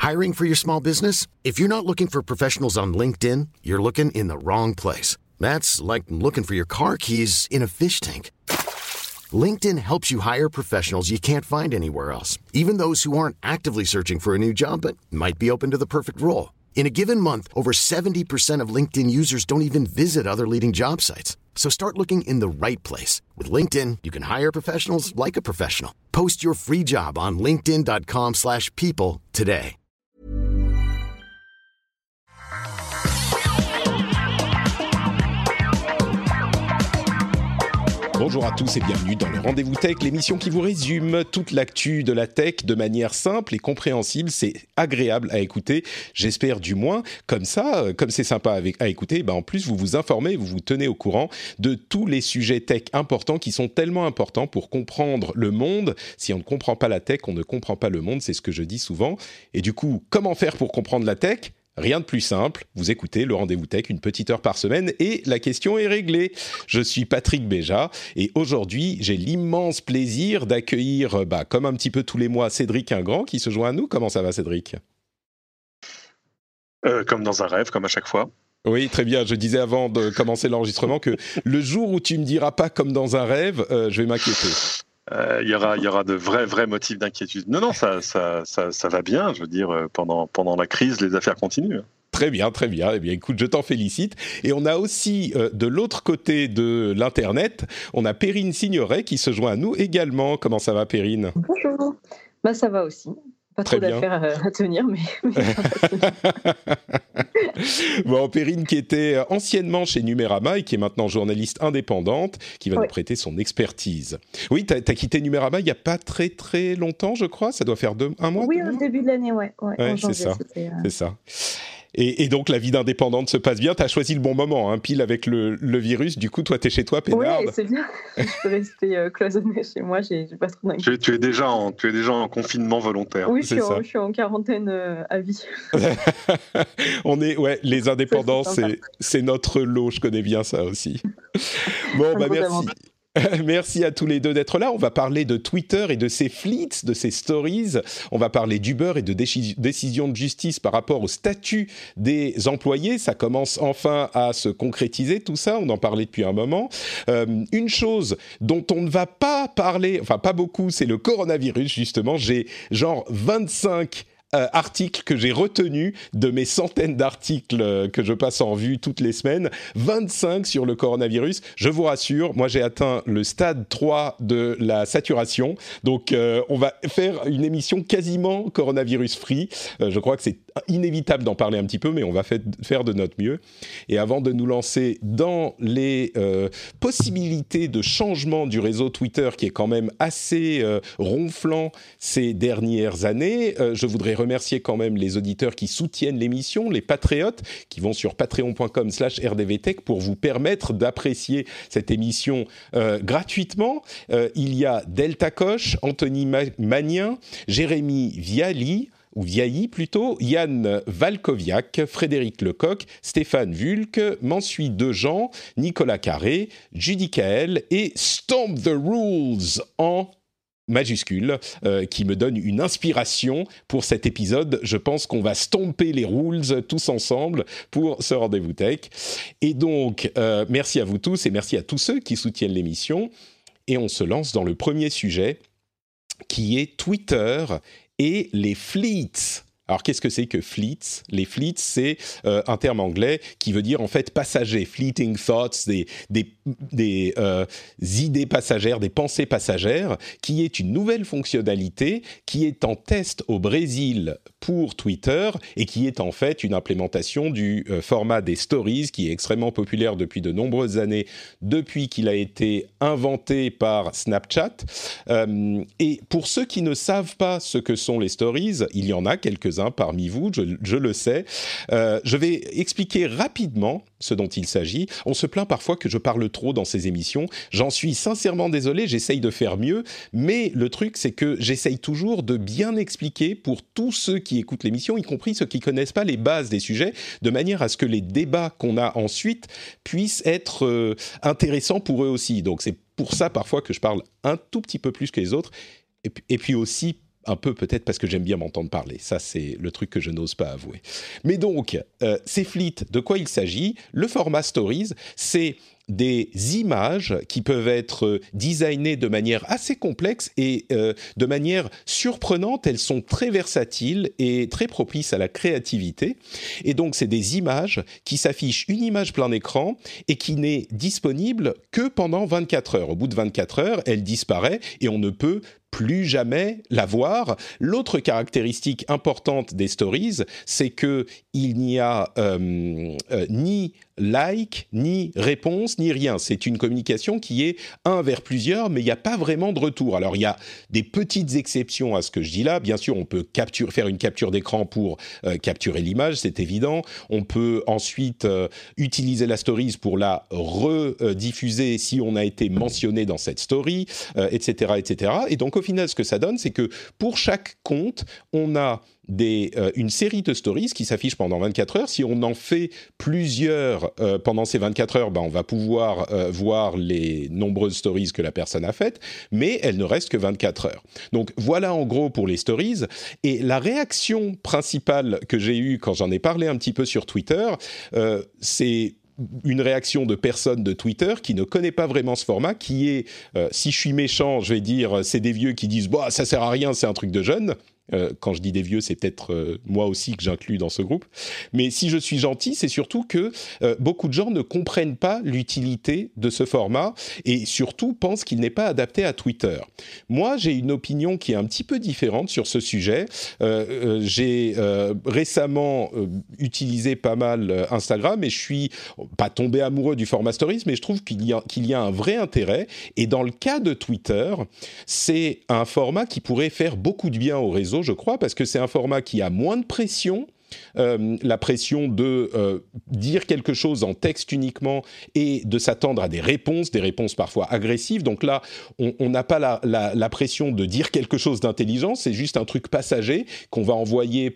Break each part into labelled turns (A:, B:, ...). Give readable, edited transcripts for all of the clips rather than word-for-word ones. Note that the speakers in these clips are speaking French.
A: Hiring for your small business? If you're not looking for professionals on LinkedIn, you're looking in the wrong place. That's like looking for your car keys in a fish tank. LinkedIn helps you hire professionals you can't find anywhere else, even those who aren't actively searching for a new job but might be open to the perfect role. In a given month, over 70% of LinkedIn users don't even visit other leading job sites. So start looking in the right place. With LinkedIn, you can hire professionals like a professional. Post your free job on linkedin.com/people today.
B: Bonjour à tous et bienvenue dans le Rendez-vous Tech, l'émission qui vous résume toute l'actu de la tech de manière simple et compréhensible. C'est agréable à écouter, j'espère du moins. Comme ça, comme c'est sympa à écouter, en plus vous vous informez, vous vous tenez au courant de tous les sujets tech importants qui sont tellement importants pour comprendre le monde. Si on ne comprend pas la tech, on ne comprend pas le monde, c'est ce que je dis souvent. Et du coup, comment faire pour comprendre la tech ? Rien de plus simple, vous écoutez le Rendez-vous Tech une petite heure par semaine et la question est réglée. Je suis Patrick Béja et aujourd'hui, j'ai l'immense plaisir d'accueillir, comme un petit peu tous les mois, Cédric Ingrand qui se joint à nous. Comment ça va, Cédric ?
C: Comme dans un rêve, comme à chaque fois.
B: Oui, très bien. Je disais avant de commencer l'enregistrement que le jour où tu me diras pas comme dans un rêve, je vais m'inquiéter.
C: Il y aura de vrais motifs d'inquiétude. Non, ça va bien. Je veux dire, pendant la crise, les affaires continuent.
B: Très bien. Eh bien, écoute, je t'en félicite. Et on a aussi, de l'autre côté de l'Internet, on a Perrine Signoret qui se joint à nous également. Comment ça va, Perrine ?
D: Bonjour. Ça va aussi. Pas trop d'affaires à tenir, mais
B: Bon, Perrine qui était anciennement chez Numérama et qui est maintenant journaliste indépendante, qui va nous prêter son expertise. Oui, t'as quitté Numérama il n'y a pas très très longtemps, je crois. Ça doit faire un mois.
D: Oui, au début de l'année, ouais en janvier,
B: c'est ça. Et donc, la vie d'indépendante se passe bien. Tu as choisi le bon moment, pile avec le virus. Du coup, toi, tu es chez toi, peinarde.
D: Oui, c'est bien. Je peux rester cloisonnée chez moi. J'ai pas trop d'inquiétude.
C: Tu es déjà en confinement volontaire.
D: Oui, je suis en quarantaine à vie.
B: Les indépendants, c'est notre lot. Je connais bien ça aussi. Bon, merci. Merci à tous les deux d'être là. On va parler de Twitter et de ses fleets, de ses stories. On va parler d'Uber et de décisions de justice par rapport au statut des employés. Ça commence enfin à se concrétiser, tout ça. On en parlait depuis un moment. Une chose dont on ne va pas parler, enfin pas beaucoup, c'est le coronavirus, justement. J'ai genre 25 articles que j'ai retenus de mes centaines d'articles que je passe en revue toutes les semaines, 25 sur le coronavirus. Je vous rassure, moi j'ai atteint le stade 3 de la saturation, donc on va faire une émission quasiment coronavirus free. Je crois que c'est inévitable d'en parler un petit peu, mais on va faire de notre mieux. Et avant de nous lancer dans les possibilités de changement du réseau Twitter, qui est quand même assez ronflant ces dernières années, je voudrais remercier quand même les auditeurs qui soutiennent l'émission, les patriotes, qui vont sur patreon.com/rdvtech pour vous permettre d'apprécier cette émission gratuitement. Il y a Delta Koch, Anthony Magnien, Jérémy Viali, ou Viailly plutôt, Yann Valkoviak, Frédéric Lecoq, Stéphane Vulck, Mansuy Dejean, Nicolas Carré, Judy Kael et Stomp the Rules en majuscule, qui me donne une inspiration pour cet épisode. Je pense qu'on va stomper les rules tous ensemble pour ce Rendez-vous Tech. Et donc, merci à vous tous et merci à tous ceux qui soutiennent l'émission. Et on se lance dans le premier sujet, qui est Twitter et les fleets. Alors, qu'est-ce que c'est que fleets ? Les fleets, c'est un terme anglais qui veut dire en fait passagers, fleeting thoughts, des idées passagères, des pensées passagères, qui est une nouvelle fonctionnalité qui est en test au Brésil pour Twitter et qui est en fait une implémentation du format des stories qui est extrêmement populaire depuis de nombreuses années, depuis qu'il a été inventé par Snapchat. Et pour ceux qui ne savent pas ce que sont les stories, il y en a quelques-uns parmi vous, je le sais. Je vais expliquer rapidement ce dont il s'agit. On se plaint parfois que je parle trop dans ces émissions. J'en suis sincèrement désolé, j'essaye de faire mieux, mais le truc, c'est que j'essaye toujours de bien expliquer pour tous ceux qui écoutent l'émission, y compris ceux qui ne connaissent pas les bases des sujets, de manière à ce que les débats qu'on a ensuite puissent être intéressants pour eux aussi. Donc c'est pour ça parfois que je parle un tout petit peu plus que les autres, et puis aussi un peu peut-être parce que j'aime bien m'entendre parler. Ça, c'est le truc que je n'ose pas avouer. Mais donc, ces Fleets, de quoi il s'agit ? Le format Stories, c'est des images qui peuvent être designées de manière assez complexe et de manière surprenante. Elles sont très versatiles et très propices à la créativité. Et donc, c'est des images qui s'affichent une image plein écran et qui n'est disponible que pendant 24 heures. Au bout de 24 heures, elle disparaît et on ne peut plus jamais la voir. L'autre caractéristique importante des stories, c'est que il n'y a ni like, ni réponse, ni rien. C'est une communication qui est un vers plusieurs, mais il n'y a pas vraiment de retour. Alors, il y a des petites exceptions à ce que je dis là. Bien sûr, on peut faire une capture d'écran pour capturer l'image, c'est évident. On peut ensuite utiliser la stories pour la rediffuser si on a été mentionné dans cette story, etc., etc. Et donc, au final, ce que ça donne, c'est que pour chaque compte, on a une série de stories qui s'affichent pendant 24 heures. Si on en fait plusieurs pendant ces 24 heures, on va pouvoir voir les nombreuses stories que la personne a faites, mais elle ne reste que 24 heures. Donc voilà en gros pour les stories. Et la réaction principale que j'ai eue quand j'en ai parlé un petit peu sur Twitter, c'est une réaction de personnes de Twitter qui ne connaît pas vraiment ce format, qui est, si je suis méchant, je vais dire, c'est des vieux qui disent « ça sert à rien, c'est un truc de jeunes ». Quand je dis des vieux, c'est peut-être moi aussi que j'inclus dans ce groupe. Mais si je suis gentil, c'est surtout que beaucoup de gens ne comprennent pas l'utilité de ce format et surtout pensent qu'il n'est pas adapté à Twitter. Moi, j'ai une opinion qui est un petit peu différente sur ce sujet. J'ai récemment utilisé pas mal Instagram et je suis pas tombé amoureux du format Stories, mais je trouve qu'il y a un vrai intérêt. Et dans le cas de Twitter, c'est un format qui pourrait faire beaucoup de bien au réseau, je crois, parce que c'est un format qui a moins de pression, la pression de dire quelque chose en texte uniquement et de s'attendre à des réponses parfois agressives. Donc là, on n'a pas la pression de dire quelque chose d'intelligent, c'est juste un truc passager qu'on va envoyer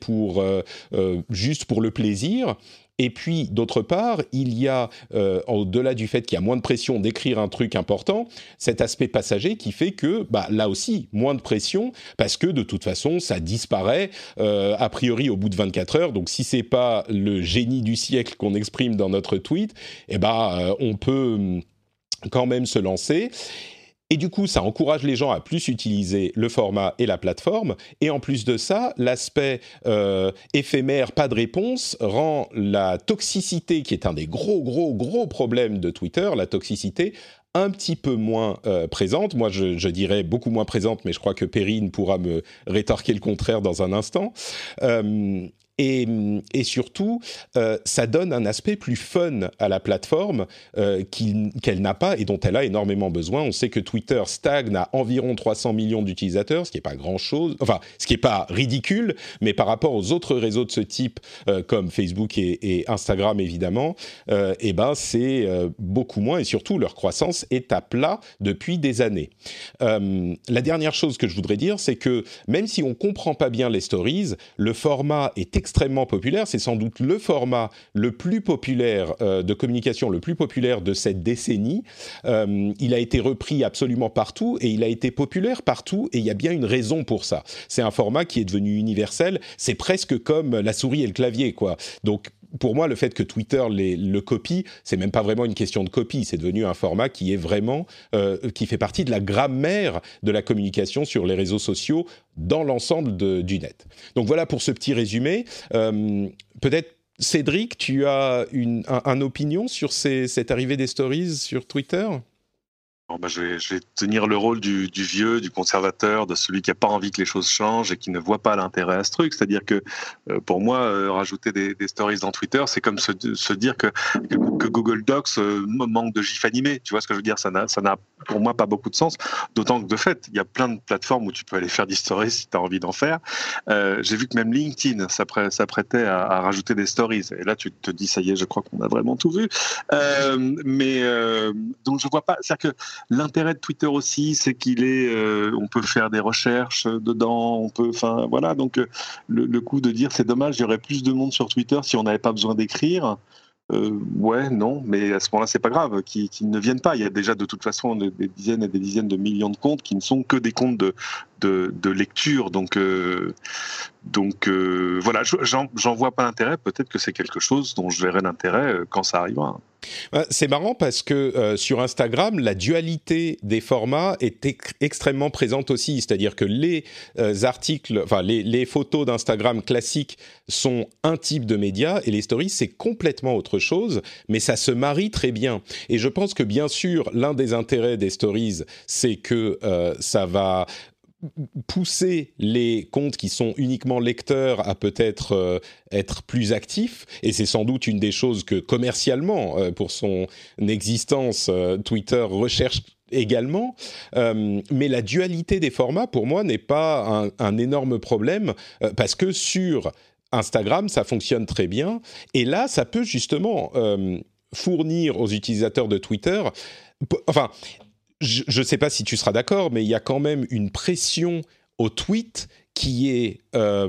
B: juste pour le plaisir. Et puis, d'autre part, il y a, au-delà du fait qu'il y a moins de pression d'écrire un truc important, cet aspect passager qui fait que, là aussi, moins de pression, parce que de toute façon, ça disparaît, a priori, au bout de 24 heures. Donc, si c'est pas le génie du siècle qu'on exprime dans notre tweet, on peut quand même se lancer. Et du coup, ça encourage les gens à plus utiliser le format et la plateforme. Et en plus de ça, l'aspect éphémère, pas de réponse, rend la toxicité, qui est un des gros problèmes de Twitter, la toxicité, un petit peu moins présente. Moi, je dirais beaucoup moins présente, mais je crois que Perrine pourra me rétorquer le contraire dans un instant. Et surtout, ça donne un aspect plus fun à la plateforme qu'elle n'a pas et dont elle a énormément besoin. On sait que Twitter stagne à environ 300 millions d'utilisateurs, ce qui n'est pas grand-chose, enfin, ce qui n'est pas ridicule, mais par rapport aux autres réseaux de ce type, comme Facebook et Instagram, évidemment, c'est beaucoup moins et surtout, leur croissance est à plat depuis des années. La dernière chose que je voudrais dire, c'est que même si on ne comprend pas bien les stories, le format est extrêmement populaire, c'est sans doute le format le plus populaire de communication, le plus populaire de cette décennie. Il a été repris absolument partout et il a été populaire partout et il y a bien une raison pour ça. C'est un format qui est devenu universel, c'est presque comme la souris et le clavier, quoi. Donc, pour moi, le fait que Twitter le copie, c'est même pas vraiment une question de copie, c'est devenu un format qui est vraiment, qui fait partie de la grammaire de la communication sur les réseaux sociaux dans l'ensemble du net. Donc voilà pour ce petit résumé. Peut-être, Cédric, tu as une opinion sur cette arrivée des stories sur Twitter ?
C: Je vais tenir le rôle du vieux, du conservateur, de celui qui n'a pas envie que les choses changent et qui ne voit pas l'intérêt à ce truc. C'est-à-dire que pour moi, rajouter des stories dans Twitter, c'est comme se dire que Google Docs manque de gifs animés. Tu vois ce que je veux dire ? Ça n'a pour moi pas beaucoup de sens. D'autant que de fait, il y a plein de plateformes où tu peux aller faire des stories si tu as envie d'en faire. J'ai vu que même LinkedIn s'apprêtait à rajouter des stories. Et là, tu te dis, ça y est, je crois qu'on a vraiment tout vu. Donc je vois pas. C'est-à-dire que l'intérêt de Twitter aussi, c'est on peut faire des recherches dedans, donc le coup de dire c'est dommage, il y aurait plus de monde sur Twitter si on n'avait pas besoin d'écrire. Non, mais à ce moment-là, c'est pas grave qu'ils ne viennent pas. Il y a déjà de toute façon des dizaines et des dizaines de millions de comptes qui ne sont que des comptes de lecture. Donc voilà, j'en vois pas l'intérêt. Peut-être que c'est quelque chose dont je verrai l'intérêt quand ça arrivera.
B: C'est marrant parce que sur Instagram, la dualité des formats est extrêmement présente aussi. C'est-à-dire que les articles, enfin les photos d'Instagram classiques sont un type de média et les stories, c'est complètement autre chose, mais ça se marie très bien. Et je pense que bien sûr, l'un des intérêts des stories, c'est que ça va pousser les comptes qui sont uniquement lecteurs à peut-être être plus actifs, et c'est sans doute une des choses que commercialement, pour son existence, Twitter recherche également, mais la dualité des formats, pour moi, n'est pas un énorme problème, parce que sur Instagram, ça fonctionne très bien, et là, ça peut justement fournir aux utilisateurs de Twitter, enfin, je ne sais pas si tu seras d'accord, mais il y a quand même une pression au tweet qui est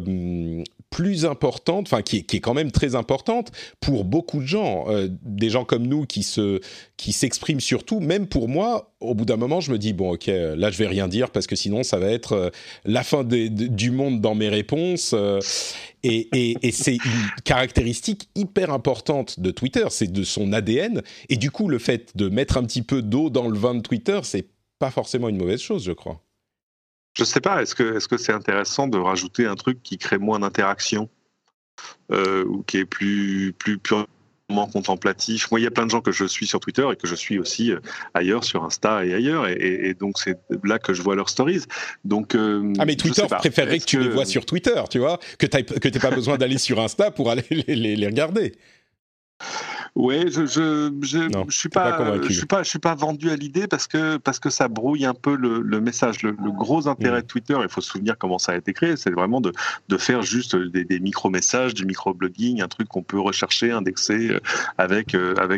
B: plus importante, enfin qui est quand même très importante pour beaucoup de gens, des gens comme nous qui s'expriment surtout. Même pour moi, au bout d'un moment, je me dis bon, ok, là je vais rien dire parce que sinon ça va être la fin du monde dans mes réponses. Et c'est une caractéristique hyper importante de Twitter, c'est de son ADN. Et du coup, le fait de mettre un petit peu d'eau dans le vin de Twitter, c'est pas forcément une mauvaise chose, je crois.
C: Je sais pas, est-ce que c'est intéressant de rajouter un truc qui crée moins d'interaction ou qui est plus purement contemplatif? Moi, il y a plein de gens que je suis sur Twitter et que je suis aussi ailleurs, sur Insta et ailleurs, et donc c'est là que je vois leurs stories. Donc,
B: mais Twitter préférerait que tu les vois sur Twitter, tu vois, que t'aies pas besoin d'aller sur Insta pour aller les regarder.
C: Ouais, je suis pas vendu à l'idée parce que ça brouille un peu le message. Le gros intérêt de Twitter, il faut se souvenir comment ça a été créé, c'est vraiment de faire juste des micro-messages, du micro-blogging, un truc qu'on peut rechercher, indexer avec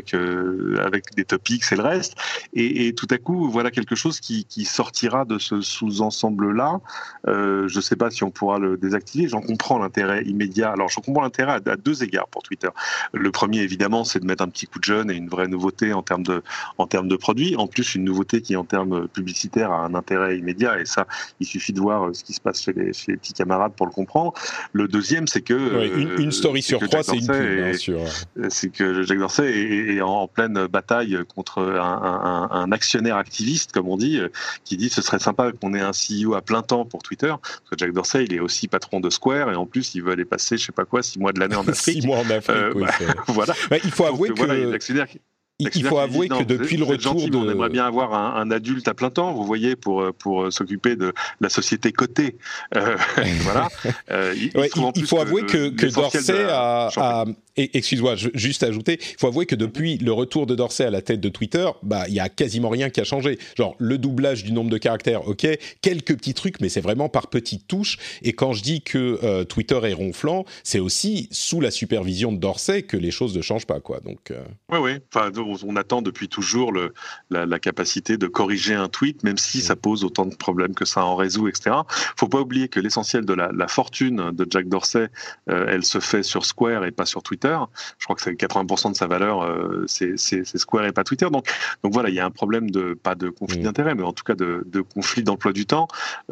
C: des topics et le reste. Et tout à coup, voilà quelque chose qui sortira de ce sous-ensemble-là. Je sais pas si on pourra le désactiver. J'en comprends l'intérêt immédiat. Alors, j'en comprends l'intérêt à deux égards pour Twitter. Le premier, évidemment, c'est de mettre un petit coup de jeune et une vraie nouveauté en termes de produits. En plus, une nouveauté qui, en termes publicitaires, a un intérêt immédiat. Et ça, il suffit de voir ce qui se passe chez les petits camarades pour le comprendre. Le deuxième, c'est que
B: une story sur trois, c'est une pub, bien sûr.
C: C'est que Jack Dorsey est en pleine bataille contre un actionnaire activiste, comme on dit, qui dit ce serait sympa qu'on ait un CEO à plein temps pour Twitter. Parce que Jack Dorsey, il est aussi patron de Square et en plus, il veut aller passer, je sais pas quoi, 6 mois de l'année en Afrique.
B: 6 mois en Afrique, oui.
C: Voilà.
B: Il faut avouer que il faut avouer que depuis le retour
C: gentil, on aimerait bien avoir un adulte à plein temps, vous voyez, pour s'occuper de la société cotée. Voilà.
B: Il faut avouer que Dorsey a excuse-moi, juste ajouter, il faut avouer que depuis le retour de Dorsey à la tête de Twitter, il y a quasiment rien qui a changé. Genre le doublage du nombre de caractères, ok, quelques petits trucs, mais c'est vraiment par petites touches. Et quand je dis que Twitter est ronflant, c'est aussi sous la supervision de Dorsey que les choses ne changent pas, quoi. Donc.
C: Oui. Enfin, on attend depuis toujours la capacité de corriger un tweet, même si ça pose autant de problèmes que ça en résout, etc. Faut pas oublier que l'essentiel de la fortune de Jack Dorsey, elle se fait sur Square et pas sur Twitter. Je crois que c'est 80% de sa valeur, c'est Square et pas Twitter. Donc voilà, il y a un problème pas de conflit d'intérêt, mais en tout cas de conflit d'emploi du temps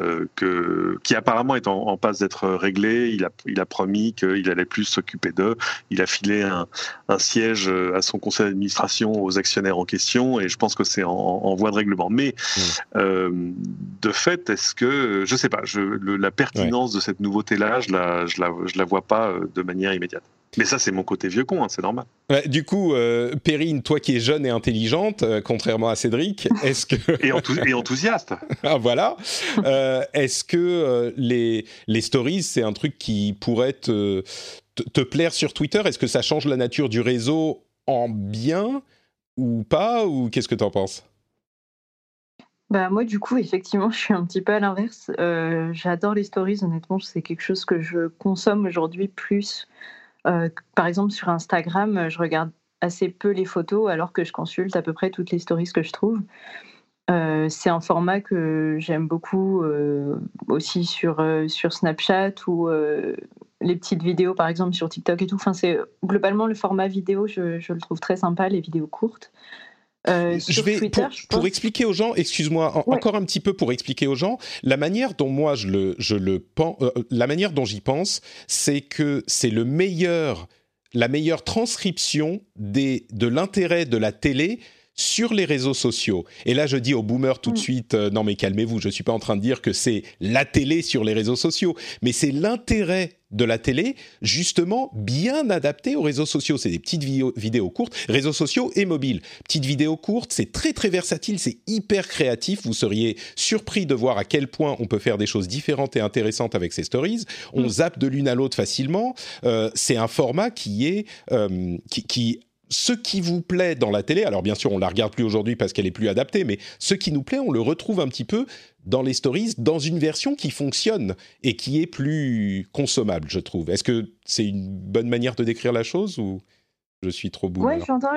C: qui apparemment est en passe d'être réglé. Il a promis qu'il allait plus s'occuper d'eux. Il a filé un siège à son conseil d'administration aux actionnaires en question, et je pense que c'est en voie de règlement. Mais de fait, est-ce que, je sais pas, la pertinence de cette nouveauté-là, je la vois pas de manière immédiate. Mais ça, c'est mon côté vieux con, c'est normal.
B: Du coup, Perrine, toi qui es jeune et intelligente, contrairement à Cédric, est-ce que...
C: et enthousiaste.
B: Ah, voilà. Est-ce que les stories, c'est un truc qui pourrait te plaire sur Twitter? Est-ce que ça change la nature du réseau en bien ou pas? Ou qu'est-ce que tu en penses?
D: Moi, du coup, effectivement, je suis un petit peu à l'inverse. J'adore les stories, honnêtement, c'est quelque chose que je consomme aujourd'hui plus. Par exemple, sur Instagram, je regarde assez peu les photos alors que je consulte à peu près toutes les stories que je trouve. C'est un format que j'aime beaucoup aussi sur Snapchat ou les petites vidéos, par exemple, sur TikTok et tout. Enfin, c'est globalement le format vidéo, je le trouve très sympa, les vidéos courtes. Sur Twitter,
B: pour expliquer aux gens, excuse-moi, encore un petit peu pour expliquer aux gens, la manière dont moi la manière dont j'y pense, c'est que c'est la meilleure transcription de l'intérêt de la télé sur les réseaux sociaux. Et là, je dis aux boomers tout de suite, non mais calmez-vous, je ne suis pas en train de dire que c'est la télé sur les réseaux sociaux, mais c'est l'intérêt de la télé, justement, bien adapté aux réseaux sociaux. C'est des petites vidéos courtes, réseaux sociaux et mobiles. Petites vidéos courtes, c'est très très versatile, c'est hyper créatif. Vous seriez surpris de voir à quel point on peut faire des choses différentes et intéressantes avec ces stories. On zappe de l'une à l'autre facilement. C'est un format qui ce qui vous plaît dans la télé, alors bien sûr on la regarde plus aujourd'hui parce qu'elle est plus adaptée, mais ce qui nous plaît, on le retrouve un petit peu dans les stories, dans une version qui fonctionne et qui est plus consommable, je trouve. Est-ce que c'est une bonne manière de décrire la chose ou je suis trop boomer?
D: Oui, j'entends.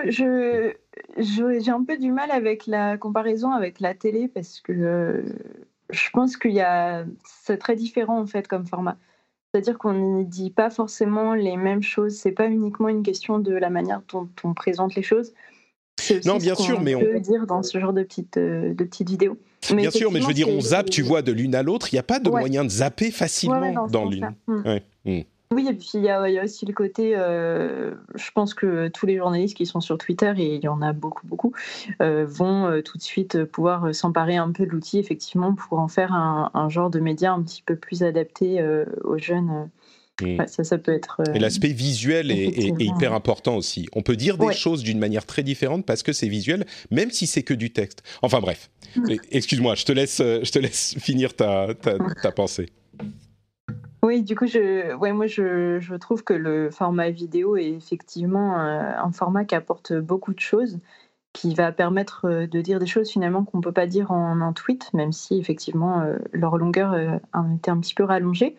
D: J'ai un peu du mal avec la comparaison avec la télé parce que je pense c'est très différent en fait comme format. C'est-à-dire qu'on n'y dit pas forcément les mêmes choses. C'est pas uniquement une question de la manière dont on présente les choses. C'est aussi
B: non, bien
D: ce
B: sûr, mais
D: peut dire dans ce genre de petites vidéos.
B: Bien sûr, mais je veux dire, on zappe, tu vois, de l'une à l'autre. Il n'y a pas de moyen de zapper facilement dans l'une.
D: Oui, et puis il y a aussi le côté, je pense que tous les journalistes qui sont sur Twitter, et il y en a beaucoup, vont tout de suite pouvoir s'emparer un peu de l'outil, effectivement, pour en faire un genre de média un petit peu plus adapté aux jeunes. Ça peut être...
B: et l'aspect visuel est hyper important aussi. On peut dire des choses d'une manière très différente parce que c'est visuel, même si c'est que du texte. Enfin bref, excuse-moi, je te laisse finir ta pensée.
D: Oui, du coup, moi, je trouve que le format vidéo est effectivement un format qui apporte beaucoup de choses, qui va permettre de dire des choses finalement qu'on ne peut pas dire en un tweet, même si effectivement leur longueur a été un petit peu rallongée.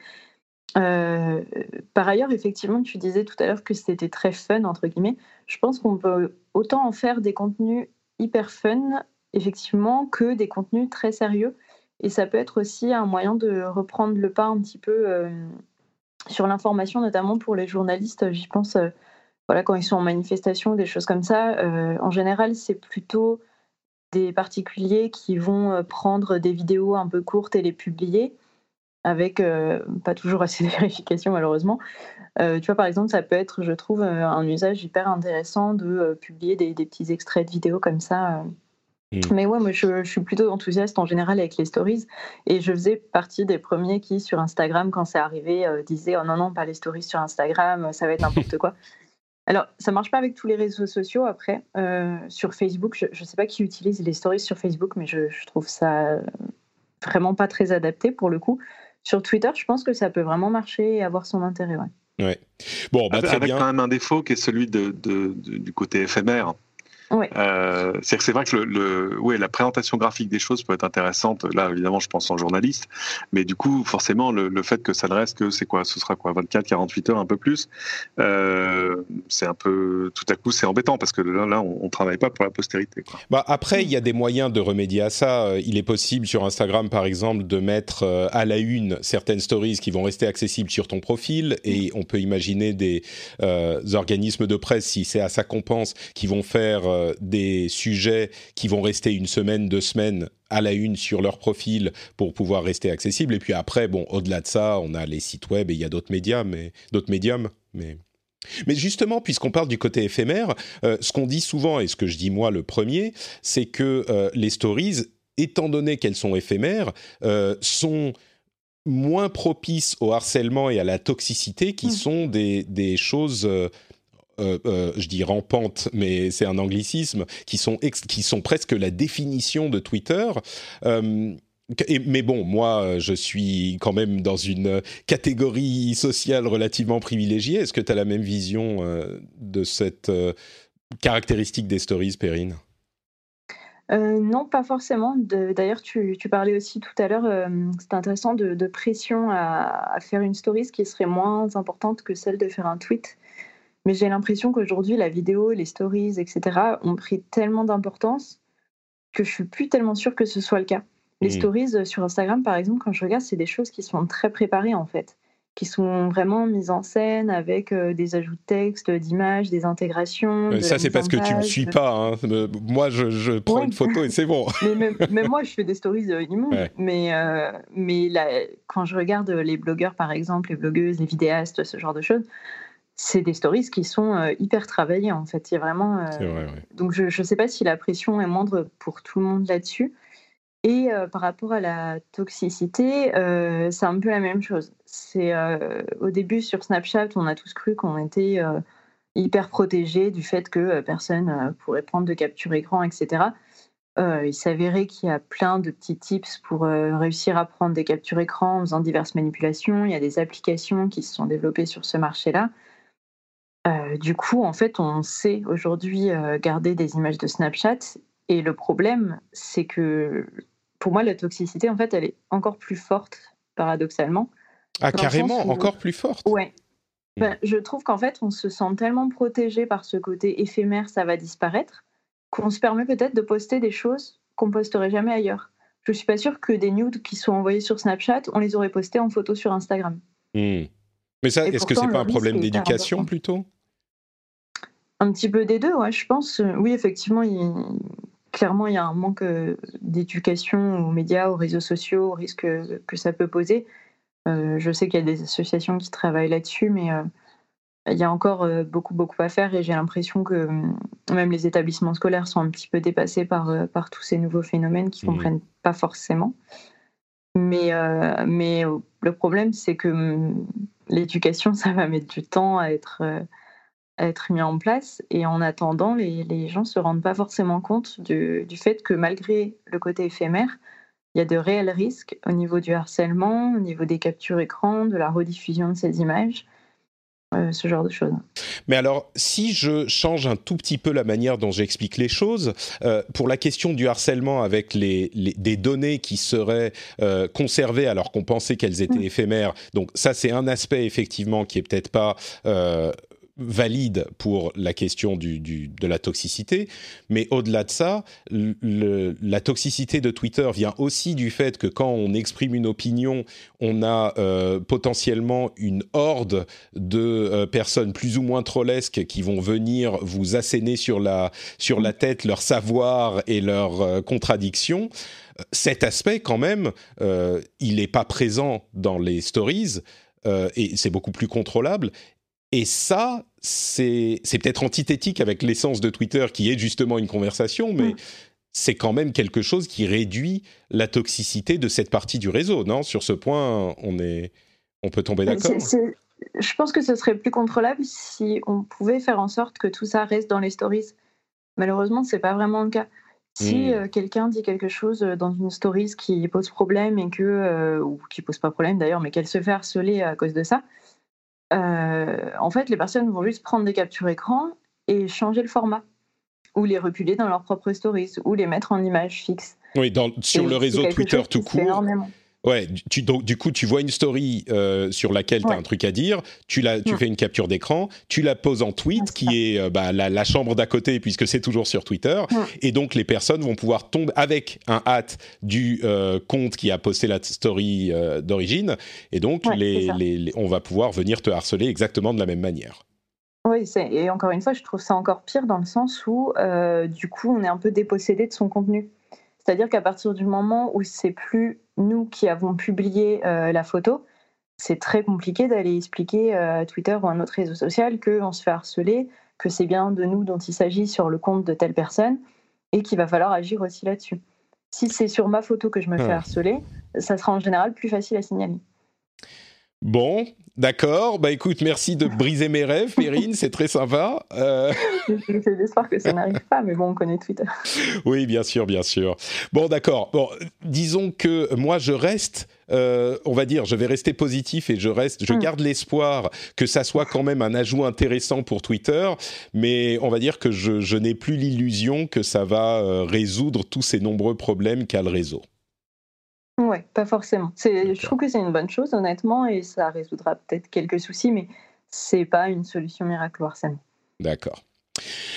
D: Par ailleurs, effectivement, tu disais tout à l'heure que c'était très fun, entre guillemets. Je pense qu'on peut autant en faire des contenus hyper fun, effectivement, que des contenus très sérieux. Et ça peut être aussi un moyen de reprendre le pas un petit peu sur l'information, notamment pour les journalistes. J'y pense, quand ils sont en manifestation, des choses comme ça. En général, c'est plutôt des particuliers qui vont prendre des vidéos un peu courtes et les publier, avec pas toujours assez de vérification, malheureusement. Tu vois, par exemple, ça peut être, je trouve, un usage hyper intéressant de publier des petits extraits de vidéos comme ça. Mais ouais, moi, je suis plutôt enthousiaste en général avec les stories. Et je faisais partie des premiers qui, sur Instagram, quand c'est arrivé, disaient « Oh non, pas les stories sur Instagram, ça va être n'importe quoi ». Alors, ça marche pas avec tous les réseaux sociaux, après. Sur Facebook, je sais pas qui utilise les stories sur Facebook, mais je trouve ça vraiment pas très adapté, pour le coup. Sur Twitter, je pense que ça peut vraiment marcher et avoir son intérêt,
B: Ouais. Bon, très bien.
C: Avec quand même un défaut qui est celui du côté éphémère. C'est vrai que la présentation graphique des choses peut être intéressante. Là, évidemment, je pense en journaliste, mais du coup, forcément, le fait que ça ne reste que, ce sera quoi, 24, 48 heures, un peu plus, c'est un peu, tout à coup, c'est embêtant parce que là, on travaille pas pour la postérité, quoi.
B: Après, il y a des moyens de remédier à ça. Il est possible sur Instagram, par exemple, de mettre à la une certaines stories qui vont rester accessibles sur ton profil, et on peut imaginer des organismes de presse, si c'est à ça qu'on pense, qui vont faire des sujets qui vont rester 1 semaine, 2 semaines à la une sur leur profil pour pouvoir rester accessibles. Et puis après, au-delà de ça, on a les sites web et il y a d'autres médiums. Mais justement, puisqu'on parle du côté éphémère, ce qu'on dit souvent, et ce que je dis moi le premier, c'est que les stories, étant donné qu'elles sont éphémères, sont moins propices au harcèlement et à la toxicité, qui sont des choses... je dis rampantes, mais c'est un anglicisme, qui sont presque la définition de Twitter. Mais bon, moi, je suis quand même dans une catégorie sociale relativement privilégiée. Est-ce que tu as la même vision de cette caractéristique des stories, Perrine ?
D: Non, pas forcément. D'ailleurs, tu parlais aussi tout à l'heure, c'était intéressant, de pression à faire une story qui serait moins importante que celle de faire un tweet. Mais j'ai l'impression qu'aujourd'hui, la vidéo, les stories, etc., ont pris tellement d'importance que je suis plus tellement sûre que ce soit le cas. Les stories sur Instagram, par exemple, quand je regarde, c'est des choses qui sont très préparées, en fait. qui sont vraiment mises en scène avec des ajouts de texte, d'images, des intégrations.
B: Ça, c'est parce que tu me suis pas. Hein. Moi, je prends une photo et c'est bon.
D: mais moi, je fais des stories immondes. Ouais. Mais là, quand je regarde les blogueurs, par exemple, les blogueuses, les vidéastes, ce genre de choses, c'est des stories qui sont hyper travaillées, en fait. Il y a vraiment.
B: C'est vrai, ouais.
D: Donc, je ne sais pas si la pression est moindre pour tout le monde là-dessus. Et par rapport à la toxicité, c'est un peu la même chose. C'est au début sur Snapchat, on a tous cru qu'on était hyper protégés du fait que personne pourrait prendre de capture écran, etc. Il s'avérait qu'il y a plein de petits tips pour réussir à prendre des captures écran en faisant diverses manipulations. Il y a des applications qui se sont développées sur ce marché-là. Du coup, en fait, on sait aujourd'hui garder des images de Snapchat. Et le problème, c'est que pour moi, la toxicité, en fait, elle est encore plus forte, paradoxalement.
B: Ah, carrément, encore plus forte ?
D: Ouais. Je trouve qu'en fait, on se sent tellement protégé par ce côté éphémère, ça va disparaître, qu'on se permet peut-être de poster des choses qu'on ne posterait jamais ailleurs. Je ne suis pas sûre que des nudes qui sont envoyés sur Snapchat, on les aurait postés en photo sur Instagram.
B: Mais ça, est-ce que ce n'est pas un problème d'éducation, plutôt ?
D: Un petit peu des deux, ouais, je pense. Oui, effectivement, clairement, il y a un manque d'éducation aux médias, aux réseaux sociaux, aux risques que ça peut poser. Je sais qu'il y a des associations qui travaillent là-dessus, mais il y a encore beaucoup à faire et j'ai l'impression que même les établissements scolaires sont un petit peu dépassés par tous ces nouveaux phénomènes qu'ils ne comprennent pas forcément. Mais le problème, c'est que l'éducation, ça va mettre du temps à être mis en place. Et en attendant, les gens ne se rendent pas forcément compte du fait que malgré le côté éphémère, il y a de réels risques au niveau du harcèlement, au niveau des captures écran, de la rediffusion de ces images, ce genre de choses.
B: Mais alors, si je change un tout petit peu la manière dont j'explique les choses, pour la question du harcèlement avec des données qui seraient conservées alors qu'on pensait qu'elles étaient éphémères, donc ça c'est un aspect effectivement qui est peut-être pas valide pour la question de la toxicité, mais au-delà de ça, la toxicité de Twitter vient aussi du fait que quand on exprime une opinion, on a potentiellement une horde de personnes plus ou moins trollesques qui vont venir vous asséner sur la tête leur savoir et leurs contradictions. Cet aspect, quand même, il n'est pas présent dans les stories et c'est beaucoup plus contrôlable. Et ça, c'est peut-être antithétique avec l'essence de Twitter qui est justement une conversation, mais c'est quand même quelque chose qui réduit la toxicité de cette partie du réseau, non ? Sur ce point, on peut tomber d'accord ?
D: Je pense que ce serait plus contrôlable si on pouvait faire en sorte que tout ça reste dans les stories. Malheureusement, ce n'est pas vraiment le cas. Si quelqu'un dit quelque chose dans une stories qui pose problème et ou qui pose pas problème d'ailleurs, mais qu'elle se fait harceler à cause de ça, en fait, les personnes vont juste prendre des captures écran et changer le format, ou les reculer dans leurs propres stories, ou les mettre en image fixe.
B: Oui, sur le réseau Twitter tout court. Ouais, du coup, tu vois une story sur laquelle tu as un truc à dire, tu fais une capture d'écran, tu la poses en tweet, qui est la chambre d'à côté, puisque c'est toujours sur Twitter, et donc les personnes vont pouvoir tomber avec un du compte qui a posté la story d'origine, et donc on va pouvoir venir te harceler exactement de la même manière.
D: Oui, et encore une fois, je trouve ça encore pire dans le sens où, du coup, on est un peu dépossédé de son contenu. C'est-à-dire qu'à partir du moment où c'est plus nous qui avons publié la photo, c'est très compliqué d'aller expliquer à Twitter ou à un autre réseau social qu'on se fait harceler, que c'est bien de nous dont il s'agit sur le compte de telle personne et qu'il va falloir agir aussi là-dessus. Si c'est sur ma photo que je me fais harceler, ça sera en général plus facile à signaler.
B: Bon, d'accord. Bah écoute, merci de briser mes rêves, Perrine, c'est très sympa.
D: J'ai l'espoir que ça n'arrive pas, mais bon, on connaît Twitter.
B: Oui, bien sûr, bien sûr. Bon, d'accord. Bon, disons que moi, je reste, on va dire, je vais rester positif et je garde l'espoir que ça soit quand même un ajout intéressant pour Twitter, mais on va dire que je n'ai plus l'illusion que ça va résoudre tous ces nombreux problèmes qu'a le réseau.
D: Ouais, pas forcément. Je trouve que c'est une bonne chose, honnêtement, et ça résoudra peut-être quelques soucis, mais c'est pas une solution miracle au harcèlement.
B: D'accord.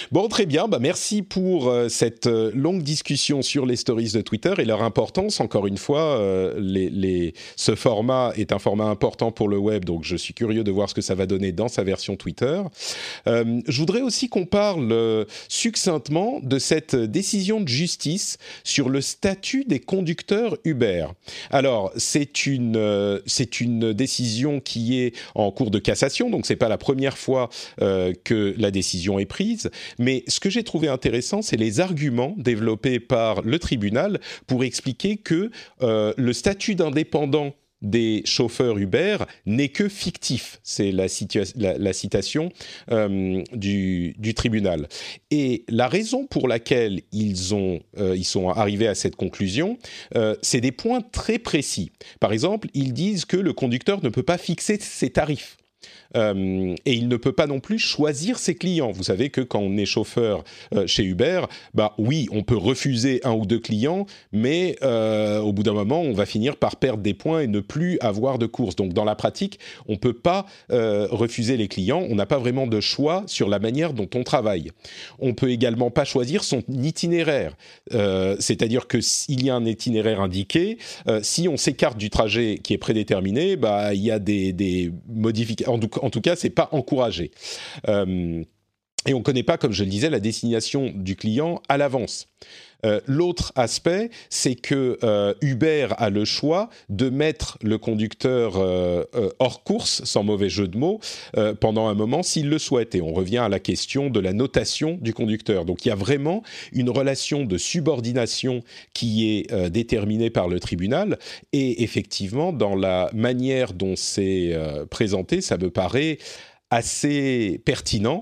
B: Bon, très bien. Merci pour cette longue discussion sur les stories de Twitter et leur importance. Encore une fois, ce format est un format important pour le web, donc je suis curieux de voir ce que ça va donner dans sa version Twitter. Je voudrais aussi qu'on parle succinctement de cette décision de justice sur le statut des conducteurs Uber. Alors, c'est une décision qui est en cours de cassation, donc c'est pas la première fois que la décision est prise, mais ce que j'ai trouvé intéressant, c'est les arguments développés par le tribunal pour expliquer que le statut d'indépendant des chauffeurs Uber n'est que fictif. C'est la citation du tribunal. Et la raison pour laquelle ils sont arrivés à cette conclusion, c'est des points très précis. Par exemple, ils disent que le conducteur ne peut pas fixer ses tarifs. Et il ne peut pas non plus choisir ses clients. Vous savez que quand on est chauffeur chez Uber, oui, on peut refuser 1 ou 2 clients, mais au bout d'un moment, on va finir par perdre des points et ne plus avoir de courses. Donc, dans la pratique, on ne peut pas refuser les clients. On n'a pas vraiment de choix sur la manière dont on travaille. On ne peut également pas choisir son itinéraire. C'est-à-dire que s'il y a un itinéraire indiqué, si on s'écarte du trajet qui est prédéterminé, il y a des modifications. En tout cas, c'est pas encouragé. Et on ne connaît pas, comme je le disais, la destination du client à l'avance. L'autre aspect, c'est que Uber a le choix de mettre le conducteur hors course, sans mauvais jeu de mots, pendant un moment s'il le souhaite. Et on revient à la question de la notation du conducteur. Donc il y a vraiment une relation de subordination qui est déterminée par le tribunal. Et effectivement, dans la manière dont c'est présenté, ça me paraît assez pertinent.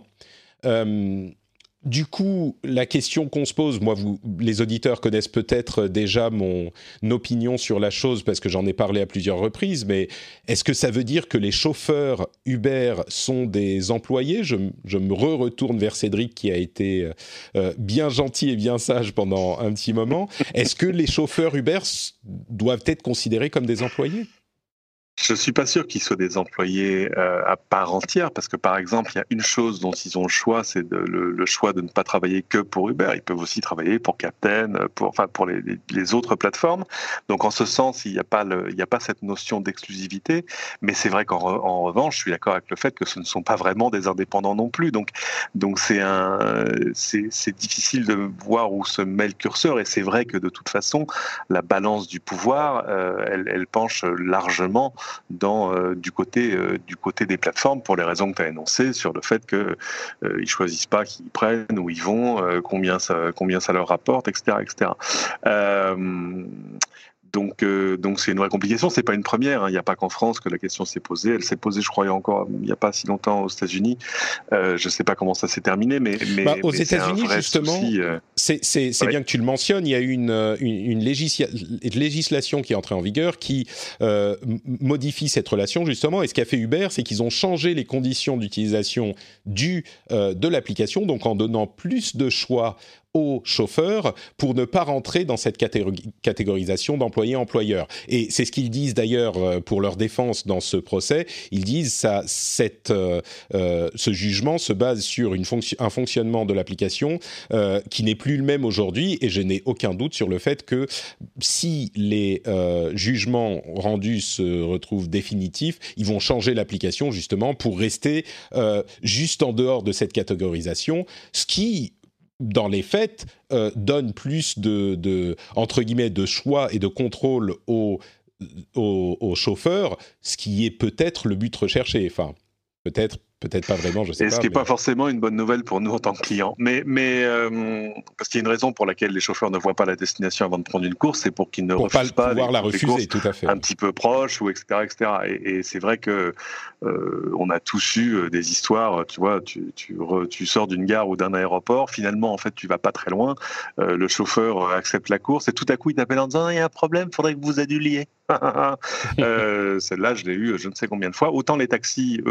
B: Du coup, la question qu'on se pose, les auditeurs connaissent peut-être déjà mon opinion sur la chose parce que j'en ai parlé à plusieurs reprises, mais est-ce que ça veut dire que les chauffeurs Uber sont des employés ? Je me retourne vers Cédric qui a été bien gentil et bien sage pendant un petit moment. Est-ce que les chauffeurs Uber doivent être considérés comme des employés ?
C: Je suis pas sûr qu'ils soient des employés à part entière, parce que par exemple, il y a une chose dont ils ont le choix, c'est le choix de ne pas travailler que pour Uber. Ils peuvent aussi travailler pour Captain, pour les autres plateformes. Donc en ce sens, il n'y a pas cette notion d'exclusivité. Mais c'est vrai qu'en revanche, je suis d'accord avec le fait que ce ne sont pas vraiment des indépendants non plus. Donc c'est difficile de voir où se met le curseur. Et c'est vrai que de toute façon, la balance du pouvoir, elle penche largement du côté des plateformes pour les raisons que tu as énoncées sur le fait que ils choisissent pas qui ils prennent, où ils vont, combien ça leur rapporte, etc., etc. Donc c'est une vraie complication. C'est pas une première. Il n'y a pas qu'en France que la question s'est posée. Elle s'est posée, je crois, il n'y a pas si longtemps aux États-Unis. Je sais pas comment ça s'est terminé, mais
B: aux États-Unis justement, souci, c'est bien que tu le mentionnes. Il y a eu une législation qui est entrée en vigueur qui modifie cette relation justement. Et ce qu'a fait Uber, c'est qu'ils ont changé les conditions d'utilisation de l'application, donc en donnant plus de choix aux chauffeurs pour ne pas rentrer dans cette catégorisation d'employé-employeur. Et c'est ce qu'ils disent d'ailleurs pour leur défense dans ce procès. Ils disent ce jugement se base sur un fonctionnement de l'application qui n'est plus le même aujourd'hui, et je n'ai aucun doute sur le fait que si les jugements rendus se retrouvent définitifs, ils vont changer l'application justement pour rester juste en dehors de cette catégorisation, ce qui dans les faits, donne plus entre guillemets, de choix et de contrôle aux chauffeurs, ce qui est peut-être le but recherché. Enfin, peut-être pas vraiment, je sais pas.
C: Et ce qui n'est pas forcément une bonne nouvelle pour nous en tant que clients. Mais parce qu'il y a une raison pour laquelle les chauffeurs ne voient pas la destination avant de prendre une course, c'est pour qu'ils ne refusent pas
B: la refuser, tout à fait.
C: Un petit peu proches, ou etc., etc. Et c'est vrai que on a tous eu des histoires, tu vois, tu sors d'une gare ou d'un aéroport, finalement, en fait, tu vas pas très loin, le chauffeur accepte la course, et tout à coup, il t'appelle en disant « il y a un problème, faudrait que vous aduliez ». Celle-là, je l'ai eu je ne sais combien de fois. Autant les taxis, eux,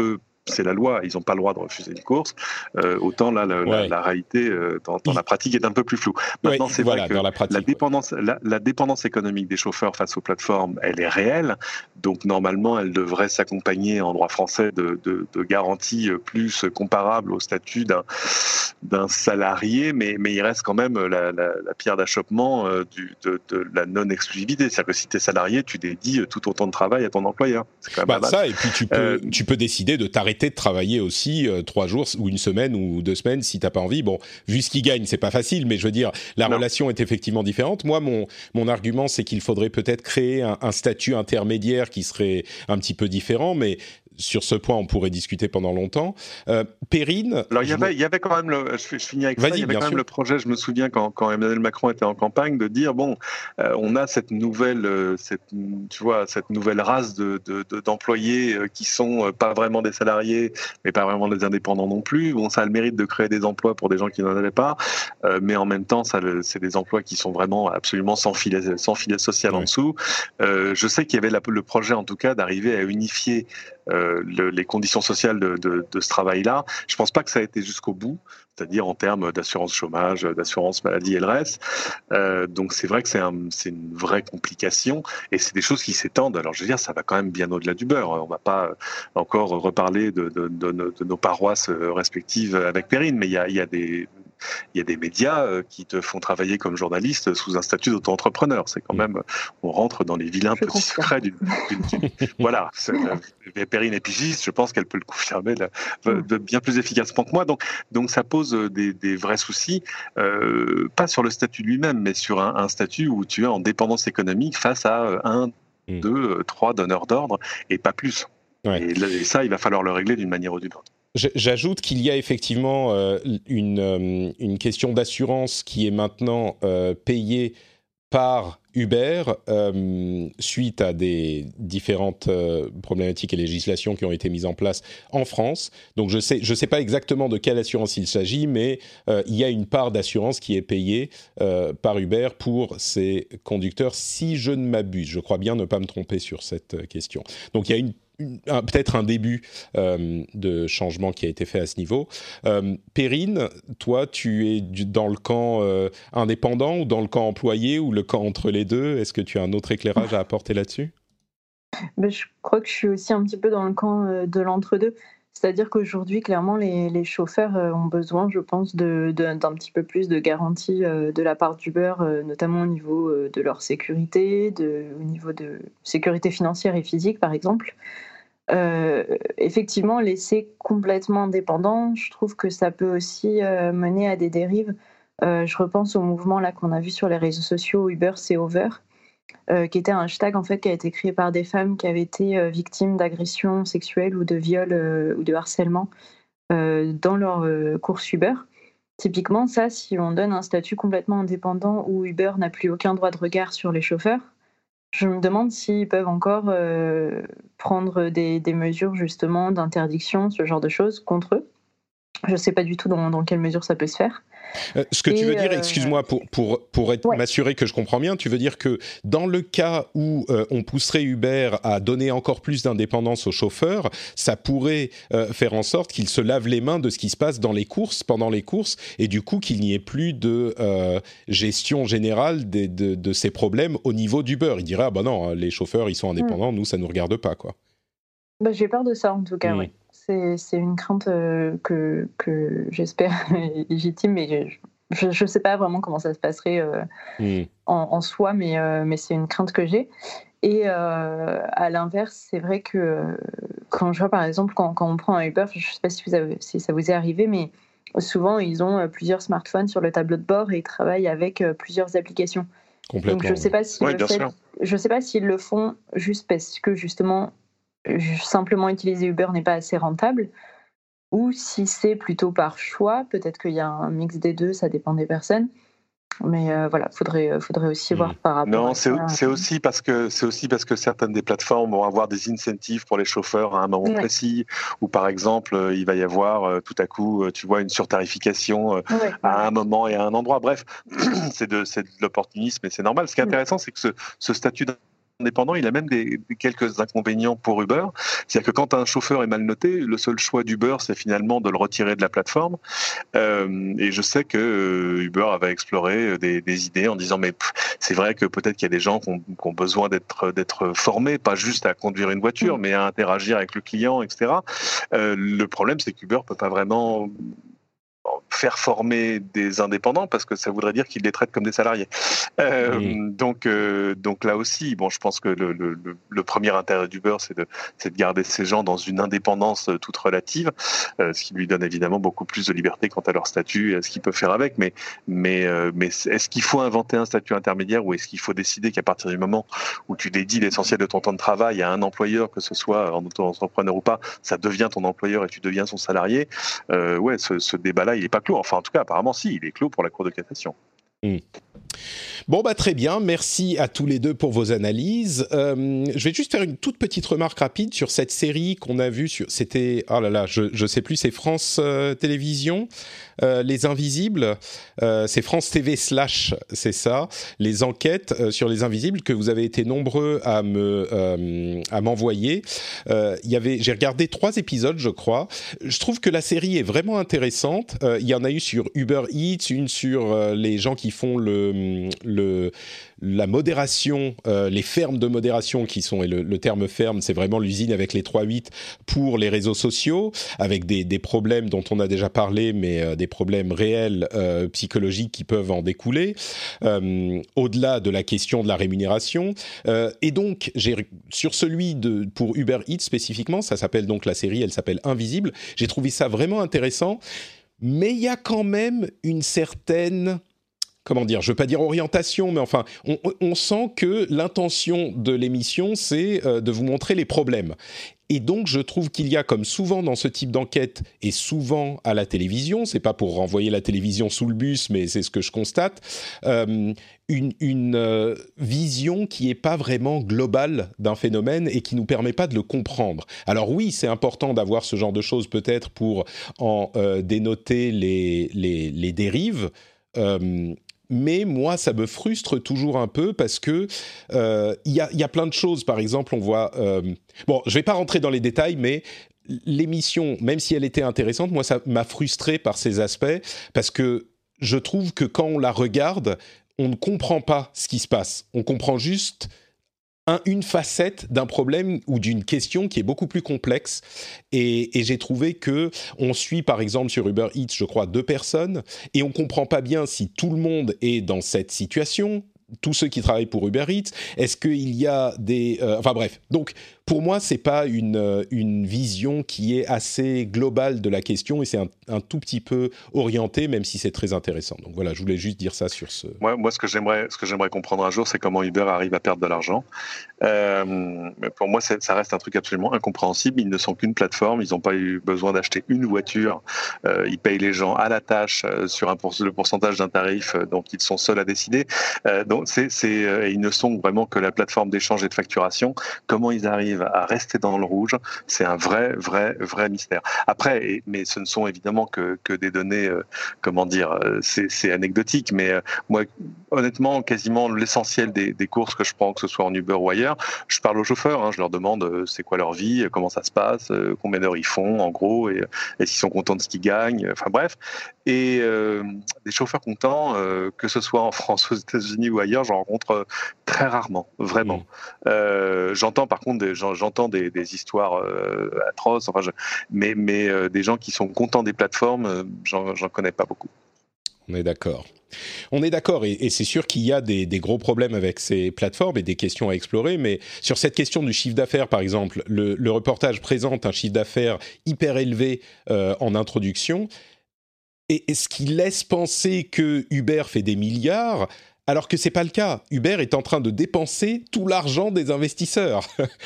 C: c'est la loi, ils n'ont pas le droit de refuser une course. Autant là, la réalité dans la pratique est un peu plus floue. Maintenant, c'est vrai que la dépendance économique des chauffeurs face aux plateformes, elle est réelle. Donc normalement, elle devrait s'accompagner en droit français de garanties plus comparables au statut d'un salarié, mais il reste quand même la pierre d'achoppement de la non-exclusivité. C'est-à-dire que si tu es salarié, tu dédies tout ton temps de travail à ton employeur. C'est quand même
B: ça, et puis tu peux décider de t'arrêter de travailler aussi 3 jours ou une semaine ou 2 semaines si t'as pas envie. Bon, vu ce qu'ils gagnent, c'est pas facile, mais je veux dire, la relation est effectivement différente. Moi, mon argument, c'est qu'il faudrait peut-être créer un statut intermédiaire qui serait un petit peu différent, mais sur ce point, on pourrait discuter pendant longtemps. Perrine...
C: Alors, il y avait quand même, je finis avec ça, il y avait quand même le projet, je me souviens, quand Emmanuel Macron était en campagne, de dire, on a cette nouvelle race d'employés qui sont pas vraiment des salariés, mais pas vraiment des indépendants non plus. Bon, ça a le mérite de créer des emplois pour des gens qui n'en avaient pas, mais en même temps, c'est des emplois qui sont vraiment absolument sans filet social en dessous. Je sais qu'il y avait le projet, en tout cas, d'arriver à unifier les conditions sociales de ce travail-là. Je ne pense pas que ça a été jusqu'au bout, c'est-à-dire en termes d'assurance chômage, d'assurance maladie et le reste. Donc c'est vrai que c'est une vraie complication et c'est des choses qui s'étendent. Alors je veux dire, ça va quand même bien au-delà du beurre. On ne va pas encore reparler de nos paroisses respectives avec Perrine, mais il y a des médias qui te font travailler comme journaliste sous un statut d'auto-entrepreneur. C'est quand même, on rentre dans les vilains petits secrets d'une voilà. Perrine est pigiste, je pense qu'elle peut le confirmer de bien plus efficacement que moi. Donc ça pose des vrais soucis, pas sur le statut lui-même, mais sur un statut où tu es en dépendance économique face à 1, 2, 3 donneurs d'ordre et pas plus. Ouais. Et ça, il va falloir le régler d'une manière ou d'une autre.
B: J'ajoute qu'il y a effectivement une question d'assurance qui est maintenant payée par Uber suite à des différentes problématiques et législations qui ont été mises en place en France. Donc je sais pas exactement de quelle assurance il s'agit, mais il y a une part d'assurance qui est payée par Uber pour ses conducteurs, si je ne m'abuse. Je crois bien ne pas me tromper sur cette question. Donc il y a peut-être un début de changement qui a été fait à ce niveau. Perrine, toi, tu es dans le camp indépendant ou dans le camp employé ou le camp entre les deux? Est-ce que tu as un autre éclairage à apporter là-dessus?
D: Je crois que je suis aussi un petit peu dans le camp de l'entre-deux. C'est-à-dire qu'aujourd'hui, clairement, les chauffeurs ont besoin, je pense, d'un petit peu plus de garantie de la part d'Uber, notamment au niveau de leur sécurité, au niveau de sécurité financière et physique, par exemple. Effectivement, laisser complètement indépendant, je trouve que ça peut aussi mener à des dérives. Je repense au mouvement là qu'on a vu sur les réseaux sociaux, Uber c'est over, qui était un hashtag en fait qui a été créé par des femmes qui avaient été victimes d'agressions sexuelles ou de viols ou de harcèlement dans leur course Uber. Typiquement, ça, si on donne un statut complètement indépendant où Uber n'a plus aucun droit de regard sur les chauffeurs, je me demande s'ils peuvent encore prendre des mesures justement d'interdiction, ce genre de choses, contre eux. Je ne sais pas du tout dans quelle mesure ça peut se faire.
B: Ce que tu veux dire, excuse-moi, pour m'assurer que je comprends bien, tu veux dire que dans le cas où on pousserait Uber à donner encore plus d'indépendance aux chauffeurs, ça pourrait faire en sorte qu'ils se lavent les mains de ce qui se passe pendant les courses, et du coup qu'il n'y ait plus de gestion générale de ces problèmes au niveau d'Uber. Ils diraient, ah bah non, les chauffeurs, ils sont indépendants, nous, ça ne nous regarde pas, quoi.
D: Bah, j'ai peur de ça, en tout cas, oui. C'est une crainte que j'espère légitime, mais je ne sais pas vraiment comment ça se passerait en soi, mais c'est une crainte que j'ai. Et à l'inverse, c'est vrai que quand je vois, par exemple, quand on prend un Uber, je ne sais pas si ça vous est arrivé, mais souvent, ils ont plusieurs smartphones sur le tableau de bord et ils travaillent avec plusieurs applications.
B: Complètement.
D: Donc, je ne sais pas s'ils le font juste parce que, justement, simplement utiliser Uber n'est pas assez rentable, ou si c'est plutôt par choix, peut-être qu'il y a un mix des deux, ça dépend des personnes. Mais voilà, faudrait aussi voir par rapport.
C: Non, c'est aussi parce que certaines des plateformes vont avoir des incentives pour les chauffeurs à un moment précis, ou par exemple il va y avoir tout à coup, tu vois, une surtarification à un moment et à un endroit. Bref, c'est de l'opportunisme et c'est normal. Ce qui est intéressant, c'est que ce statut indépendant, il a même quelques inconvénients pour Uber. C'est-à-dire que quand un chauffeur est mal noté, le seul choix d'Uber, c'est finalement de le retirer de la plateforme. Et je sais que Uber avait exploré des idées en disant mais c'est vrai que peut-être qu'il y a des gens qui ont besoin d'être formés, pas juste à conduire une voiture, mais à interagir avec le client, etc. Le problème, c'est qu'Uber peut pas vraiment faire former des indépendants parce que ça voudrait dire qu'ils les traitent comme des salariés. Donc là aussi, bon, je pense que le premier intérêt d'Uber, c'est de garder ces gens dans une indépendance toute relative, ce qui lui donne évidemment beaucoup plus de liberté quant à leur statut et à ce qu'ils peuvent faire avec. Mais est-ce qu'il faut inventer un statut intermédiaire ou est-ce qu'il faut décider qu'à partir du moment où tu dédies l'essentiel de ton temps de travail à un employeur, que ce soit en auto-entrepreneur ou pas, ça devient ton employeur et tu deviens son salarié? Ouais, ce débat-là, il n'est pas clos. Enfin, en tout cas, apparemment, si, il est clos pour la Cour de cassation.
B: Bon, très bien. Merci à tous les deux pour vos analyses. Je vais juste faire une toute petite remarque rapide sur cette série qu'on a vue c'était, oh là là, je sais plus, c'est France Télévisions, Les Invisibles. C'est France TV / c'est ça, les enquêtes sur les Invisibles que vous avez été nombreux à m'envoyer. J'ai regardé 3 épisodes, je crois. Je trouve que la série est vraiment intéressante. Il y en a eu sur Uber Eats, une sur les gens qui font la modération, les fermes de modération qui sont, et le terme ferme, c'est vraiment l'usine avec les 3-8 pour les réseaux sociaux, avec des problèmes dont on a déjà parlé, mais des problèmes réels psychologiques qui peuvent en découler, au-delà de la question de la rémunération. Et donc, sur celui pour Uber Eats spécifiquement, ça s'appelle donc, la série, elle s'appelle Invisible, j'ai trouvé ça vraiment intéressant, mais il y a quand même une certaine... Comment dire, je ne veux pas dire orientation, mais enfin, on sent que l'intention de l'émission, c'est de vous montrer les problèmes. Et donc, je trouve qu'il y a, comme souvent dans ce type d'enquête, et souvent à la télévision, c'est pas pour renvoyer la télévision sous le bus, mais c'est ce que je constate, une vision qui est pas vraiment globale d'un phénomène et qui nous permet pas de le comprendre. Alors oui, c'est important d'avoir ce genre de choses peut-être pour en dénoter les dérives, mais moi, ça me frustre toujours un peu parce que y a plein de choses. Par exemple, on voit... bon, je ne vais pas rentrer dans les détails, mais l'émission, même si elle était intéressante, moi, ça m'a frustré par ces aspects parce que je trouve que quand on la regarde, on ne comprend pas ce qui se passe. On comprend juste... une facette d'un problème ou d'une question qui est beaucoup plus complexe. Et j'ai trouvé que on suit, par exemple, sur Uber Eats, je crois, 2 personnes, et on comprend pas bien si tout le monde est dans cette situation, tous ceux qui travaillent pour Uber Eats, est-ce qu'il y a des... enfin bref, donc pour moi, c'est pas une vision qui est assez globale de la question, et c'est un tout petit peu orienté, même si c'est très intéressant. Donc voilà, je voulais juste dire ça sur ce...
C: Moi, ce que j'aimerais comprendre un jour, c'est comment Uber arrive à perdre de l'argent. Pour moi, ça reste un truc absolument incompréhensible. Ils ne sont qu'une plateforme, ils n'ont pas eu besoin d'acheter une voiture. Ils payent les gens à la tâche sur le pourcentage d'un tarif, donc ils sont seuls à décider. Donc ils ne sont vraiment que la plateforme d'échange et de facturation. Comment ils arrivent à rester dans le rouge, c'est un vrai mystère. Après, mais ce ne sont évidemment que des données, c'est anecdotique, mais moi, honnêtement, quasiment l'essentiel des courses que je prends, que ce soit en Uber ou ailleurs, je parle aux chauffeurs, je leur demande c'est quoi leur vie, comment ça se passe, combien d'heures ils font, en gros, et s'ils sont contents de ce qu'ils gagnent, enfin bref. Et des chauffeurs contents, que ce soit en France, aux États-Unis ou ailleurs, j'en rencontre très rarement, vraiment. J'entends par contre des histoires atroces, mais des gens qui sont contents des plateformes, j'en connais pas beaucoup.
B: On est d'accord, et c'est sûr qu'il y a des gros problèmes avec ces plateformes et des questions à explorer, mais sur cette question du chiffre d'affaires, par exemple, le reportage présente un chiffre d'affaires hyper élevé en introduction, et ce qui laisse penser que Uber fait des milliards, alors que c'est pas le cas. Uber est en train de dépenser tout l'argent des investisseurs.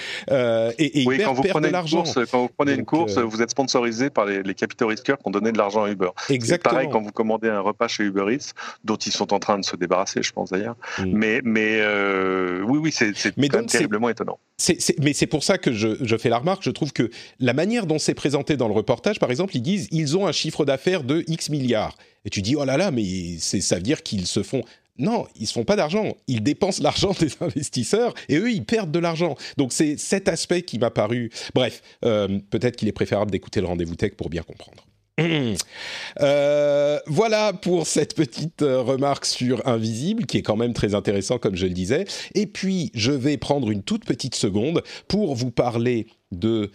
B: Et
C: oui,
B: Uber perd de l'argent.
C: Quand vous prenez une course, vous êtes sponsorisé par les capitaux risqueurs qui ont donné de l'argent à Uber.
B: Exactement.
C: C'est pareil quand vous commandez un repas chez Uber Eats, dont ils sont en train de se débarrasser, je pense d'ailleurs. Mais oui, c'est quand même terriblement étonnant.
B: Mais c'est pour ça que je fais la remarque. Je trouve que la manière dont c'est présenté dans le reportage, par exemple, ils disent ils ont un chiffre d'affaires de X milliards. Et tu dis oh là là, mais ça veut dire qu'ils se font... non, ils se font pas d'argent. Ils dépensent l'argent des investisseurs et eux, ils perdent de l'argent. Donc, c'est cet aspect qui m'a paru... Bref, peut-être qu'il est préférable d'écouter le Rendez-vous Tech pour bien comprendre. Voilà pour cette petite remarque sur Invisible, qui est quand même très intéressant, comme je le disais. Et puis, je vais prendre une toute petite seconde pour vous parler de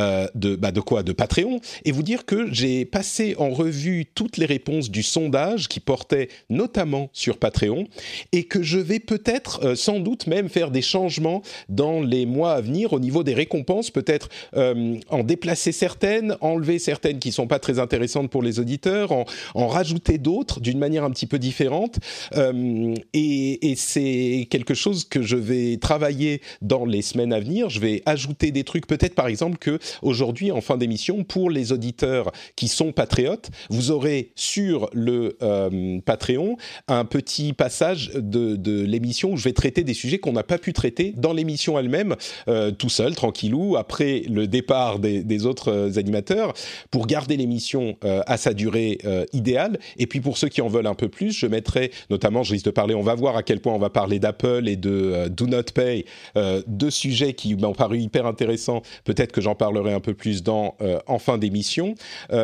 B: Patreon, et vous dire que j'ai passé en revue toutes les réponses du sondage qui portait notamment sur Patreon, et que je vais peut-être, sans doute même, faire des changements dans les mois à venir au niveau des récompenses, peut-être en déplacer certaines, enlever certaines qui sont pas très intéressantes pour les auditeurs, en rajouter d'autres d'une manière un petit peu différente, et c'est quelque chose que je vais travailler dans les semaines à venir. Je vais ajouter des trucs, peut-être par exemple que aujourd'hui, en fin d'émission, pour les auditeurs qui sont patriotes, vous aurez sur le Patreon un petit passage de l'émission où je vais traiter des sujets qu'on n'a pas pu traiter dans l'émission elle-même, tout seul, tranquillou, après le départ des autres animateurs, pour garder l'émission à sa durée idéale. Et puis pour ceux qui en veulent un peu plus, je mettrai, notamment, je risque de parler, on va voir à quel point on va parler d'Apple et de Do Not Pay, deux sujets qui m'ont paru hyper intéressants. Peut-être que j'en parlerai un peu plus en fin d'émission.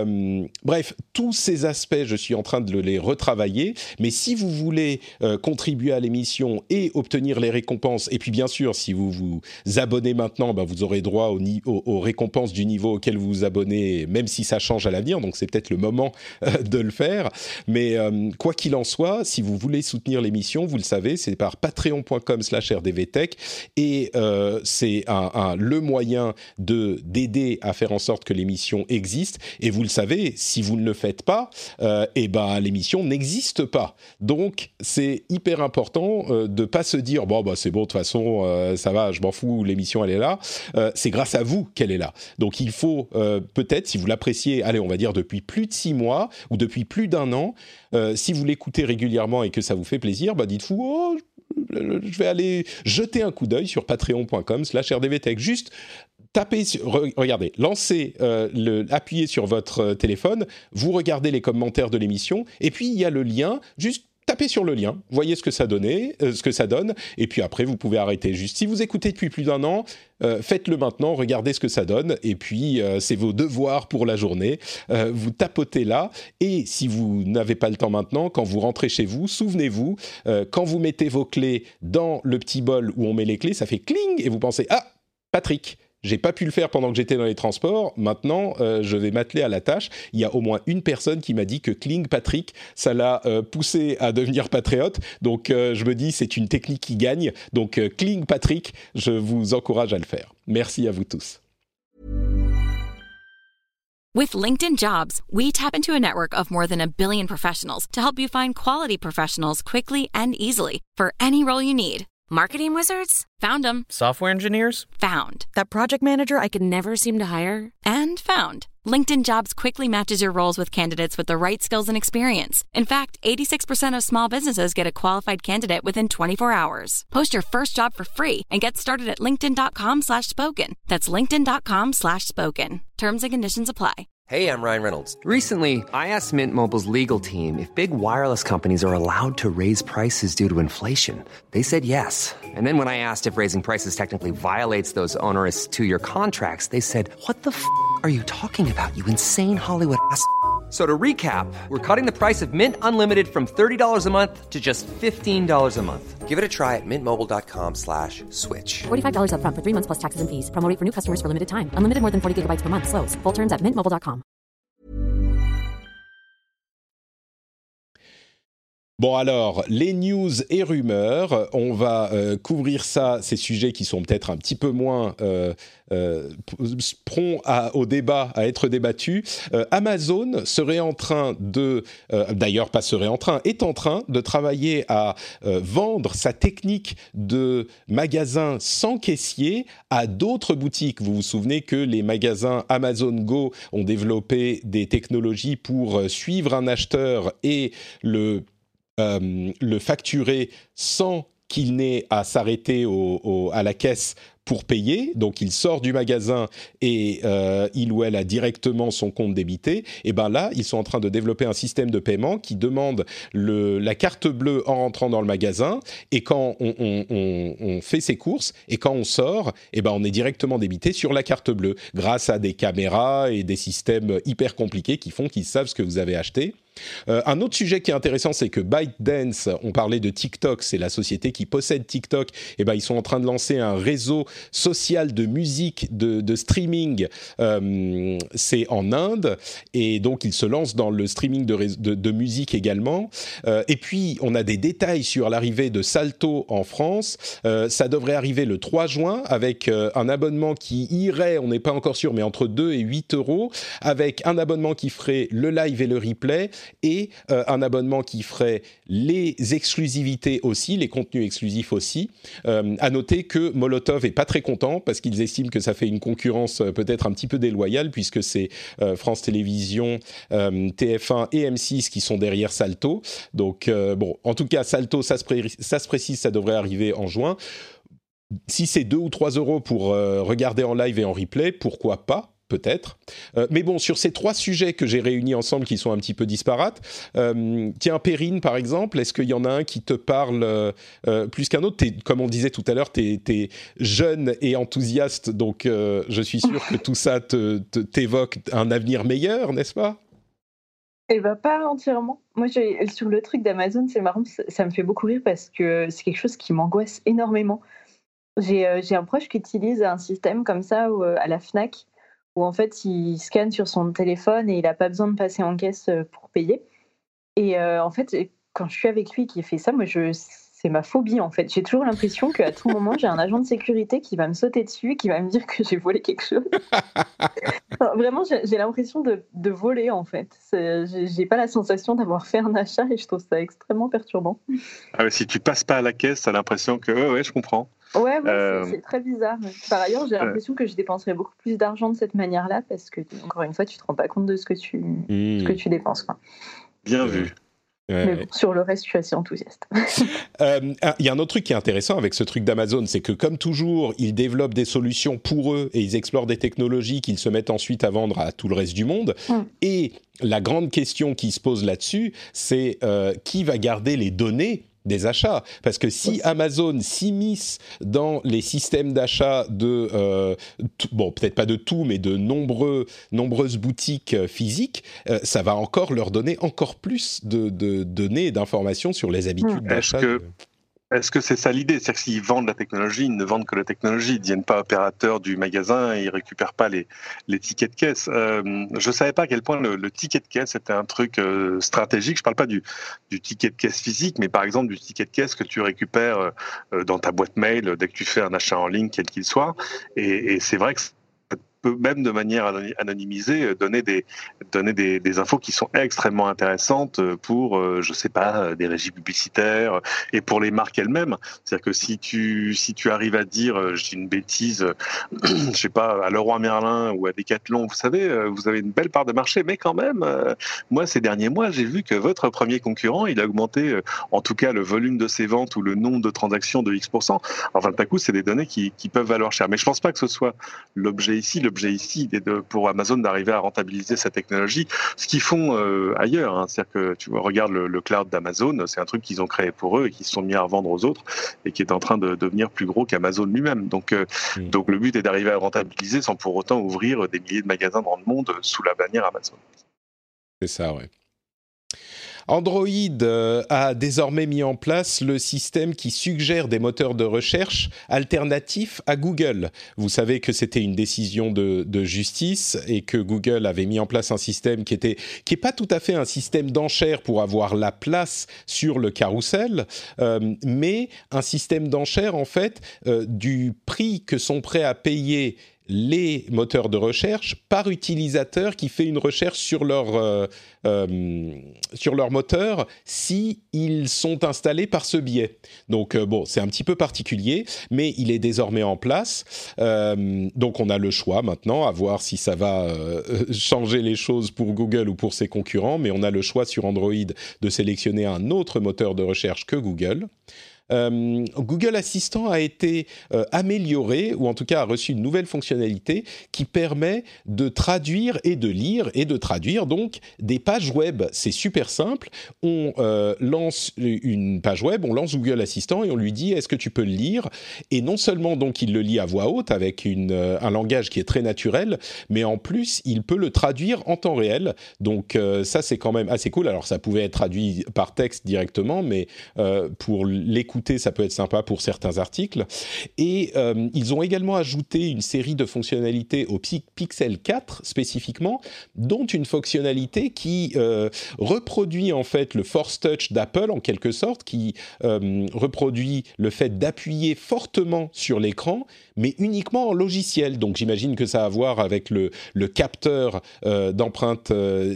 B: Bref, tous ces aspects, je suis en train de les retravailler. Mais si vous voulez contribuer à l'émission et obtenir les récompenses, et puis bien sûr, si vous vous abonnez maintenant, vous aurez droit aux récompenses du niveau auquel vous vous abonnez, même si ça change à l'avenir. Donc c'est peut-être le moment de le faire. Mais quoi qu'il en soit, si vous voulez soutenir l'émission, vous le savez, c'est par patreon.com/rdvtech, et c'est le moyen d'aider à faire en sorte que l'émission existe. Et vous le savez, si vous ne le faites pas, l'émission n'existe pas. Donc c'est hyper important de pas se dire c'est bon, de toute façon ça va, je m'en fous, l'émission elle est là. C'est grâce à vous qu'elle est là. Donc il faut peut-être, si vous l'appréciez, allez, on va dire depuis plus de 6 mois ou depuis plus d'1 an, si vous l'écoutez régulièrement et que ça vous fait plaisir, dites-vous je vais aller jeter un coup d'œil sur patreon.com/rdvtech. Juste regardez, appuyez sur votre téléphone, vous regardez les commentaires de l'émission, et puis il y a le lien, juste tapez sur le lien, voyez ce que ça donne, et puis après vous pouvez arrêter. Juste si vous écoutez depuis plus d'1 an, faites-le maintenant, regardez ce que ça donne, et puis c'est vos devoirs pour la journée, vous tapotez là, et si vous n'avez pas le temps maintenant, quand vous rentrez chez vous, souvenez-vous, quand vous mettez vos clés dans le petit bol où on met les clés, ça fait cling, et vous pensez « Ah, Patrick !» J'ai pas pu le faire pendant que j'étais dans les transports. Maintenant, je vais m'atteler à la tâche. Il y a au moins une personne qui m'a dit que Kling Patrick, ça l'a poussé à devenir patriote. Donc, je me dis, c'est une technique qui gagne. Donc, Kling Patrick, je vous encourage à le faire. Merci à vous tous.
E: With LinkedIn Jobs, we tap into a network of more than 1 billion professionals to help you find quality professionals quickly and easily for any role you need. Marketing wizards? Found them.
F: Software engineers?
E: Found. That project manager I could never seem to hire? And found. LinkedIn Jobs quickly matches your roles with candidates with the right skills and experience. In fact, 86% of small businesses get a qualified candidate within 24 hours. Post your first job for free and get started at linkedin.com/spoken. That's linkedin.com/spoken. Terms and conditions apply.
F: Hey, I'm Ryan Reynolds. Recently, I asked Mint Mobile's legal team if big wireless companies are allowed to raise prices due to inflation. They said yes. And then when I asked if raising prices technically violates those onerous 2-year contracts, they said, "What the f*** are you talking about, you insane Hollywood ass?" So to recap, we're cutting the price of Mint Unlimited from $30 a month to just $15 a month. Give it a try at mintmobile.com/switch.
G: $45 up front for 3 months plus taxes and fees. Promo rate for new customers for limited time. Unlimited more than 40 gigabytes per month. Slows full terms at mintmobile.com.
B: Bon alors, les news et rumeurs, on va couvrir ça, ces sujets qui sont peut-être un petit peu moins prompts au débat, à être débattus. Amazon serait en train est en train de travailler à vendre sa technique de magasin sans caissier à d'autres boutiques. Vous vous souvenez que les magasins Amazon Go ont développé des technologies pour suivre un acheteur et le facturer sans qu'il n'ait à s'arrêter à la caisse pour payer, donc il sort du magasin et il ou elle a directement son compte débité, et ben là, ils sont en train de développer un système de paiement qui demande la carte bleue en rentrant dans le magasin, et quand on fait ses courses, et quand on sort, et ben on est directement débité sur la carte bleue, grâce à des caméras et des systèmes hyper compliqués qui font qu'ils savent ce que vous avez acheté. Un autre sujet qui est intéressant, c'est que ByteDance, on parlait de TikTok, c'est la société qui possède TikTok, et ben ils sont en train de lancer un réseau social de musique, de streaming, c'est en Inde, et donc ils se lancent dans le streaming de musique également. Et puis on a des détails sur l'arrivée de Salto en France, ça devrait arriver le 3 juin avec un abonnement qui irait, on n'est pas encore sûr, mais entre 2 et 8 euros, avec un abonnement qui ferait le live et le replay, et un abonnement qui ferait les exclusivités aussi, les contenus exclusifs aussi. À noter que Molotov est pas très content parce qu'ils estiment que ça fait une concurrence peut-être un petit peu déloyale, puisque c'est France Télévisions, TF1 et M6 qui sont derrière Salto. Donc bon, en tout cas Salto, ça se précise, ça devrait arriver en juin. Si c'est 2 ou 3 euros pour regarder en live et en replay, pourquoi pas ? Peut-être. Mais bon, sur ces 3 sujets que j'ai réunis ensemble qui sont un petit peu disparates, tiens, Perrine, par exemple, est-ce qu'il y en a un qui te parle plus qu'un autre ? Comme on disait tout à l'heure, t'es jeune et enthousiaste, donc je suis sûr que tout ça t'évoque un avenir meilleur, n'est-ce pas ?
D: Eh ben, pas entièrement. Moi, sur le truc d'Amazon, c'est marrant, ça me fait beaucoup rire parce que c'est quelque chose qui m'angoisse énormément. J'ai un proche qui utilise un système comme ça à la Fnac, où en fait il scanne sur son téléphone et il n'a pas besoin de passer en caisse pour payer. Et en fait, quand je suis avec lui qui fait ça, moi c'est ma phobie en fait. J'ai toujours l'impression qu'à tout moment j'ai un agent de sécurité qui va me sauter dessus, qui va me dire que j'ai volé quelque chose. Enfin, vraiment, j'ai l'impression de voler en fait. J'ai pas la sensation d'avoir fait un achat et je trouve ça extrêmement perturbant.
C: Ah ouais, si tu passes pas à la caisse, t'as l'impression que ouais, je comprends.
D: Ouais, c'est très bizarre. Par ailleurs, j'ai l'impression que je dépenserais beaucoup plus d'argent de cette manière-là parce que, encore une fois, tu te rends pas compte de ce que tu dépenses. Quoi.
C: Bien vu.
D: Mais bon, sur le reste, je suis assez enthousiaste.
B: Il y a un autre truc qui est intéressant avec ce truc d'Amazon, c'est que comme toujours, ils développent des solutions pour eux et ils explorent des technologies qu'ils se mettent ensuite à vendre à tout le reste du monde. Et la grande question qui se pose là-dessus, c'est qui va garder les données des achats, parce que si Amazon s'immisce dans les systèmes d'achat de, bon, peut-être pas de tout, mais de nombreuses boutiques physiques, ça va encore leur donner encore plus de données et d'informations sur les habitudes d'achat.
C: Est-ce que c'est ça l'idée ? C'est-à-dire que s'ils vendent la technologie, ils ne vendent que la technologie. Ils ne deviennent pas opérateurs du magasin et ils ne récupèrent pas les tickets de caisse. Je ne savais pas à quel point le ticket de caisse était un truc stratégique. Je ne parle pas du ticket de caisse physique, mais par exemple du ticket de caisse que tu récupères dans ta boîte mail dès que tu fais un achat en ligne, quel qu'il soit. Et c'est vrai que peut même de manière anonymisée donner des infos qui sont extrêmement intéressantes pour, je sais pas, des régies publicitaires et pour les marques elles-mêmes. C'est-à-dire que si tu arrives à dire, je dis une bêtise, je sais pas, à Leroy Merlin ou à Decathlon, vous savez, vous avez une belle part de marché, mais quand même, moi ces derniers mois, j'ai vu que votre premier concurrent, il a augmenté, en tout cas le volume de ses ventes ou le nombre de transactions de X%. Enfin, d'un coup, c'est des données qui peuvent valoir cher. Mais je pense pas que ce soit l'objet ici. L'objet ici est pour Amazon d'arriver à rentabiliser sa technologie, ce qu'ils font ailleurs. Hein. C'est-à-dire que tu vois, regarde le cloud d'Amazon, c'est un truc qu'ils ont créé pour eux et qu'ils se sont mis à revendre aux autres et qui est en train de devenir plus gros qu'Amazon lui-même. Donc le but est d'arriver à rentabiliser sans pour autant ouvrir des milliers de magasins dans le monde sous la bannière Amazon.
B: C'est ça, ouais. Android a désormais mis en place le système qui suggère des moteurs de recherche alternatifs à Google. Vous savez que c'était une décision de justice et que Google avait mis en place un système qui est pas tout à fait un système d'enchères pour avoir la place sur le carrousel, mais un système d'enchères en fait du prix que sont prêts à payer les moteurs de recherche par utilisateur qui fait une recherche sur leur moteur si ils sont installés par ce biais. Donc bon, c'est un petit peu particulier, mais il est désormais en place. Donc on a le choix maintenant, à voir si ça va changer les choses pour Google ou pour ses concurrents, mais on a le choix sur Android de sélectionner un autre moteur de recherche que Google. Google Assistant a été amélioré, ou en tout cas a reçu une nouvelle fonctionnalité qui permet de traduire et de lire et de traduire donc des pages web. C'est super simple. On lance une page web, on lance Google Assistant et on lui dit est-ce que tu peux le lire ? Et non seulement donc il le lit à voix haute avec un langage qui est très naturel, mais en plus il peut le traduire en temps réel. Donc ça c'est quand même assez cool. Alors ça pouvait être traduit par texte directement, mais pour l'écouter ça peut être sympa pour certains articles. Et ils ont également ajouté une série de fonctionnalités au Pixel 4 spécifiquement, dont une fonctionnalité qui reproduit en fait le Force Touch d'Apple en quelque sorte, qui reproduit le fait d'appuyer fortement sur l'écran, mais uniquement en logiciel. Donc j'imagine que ça a à voir avec le capteur d'empreinte,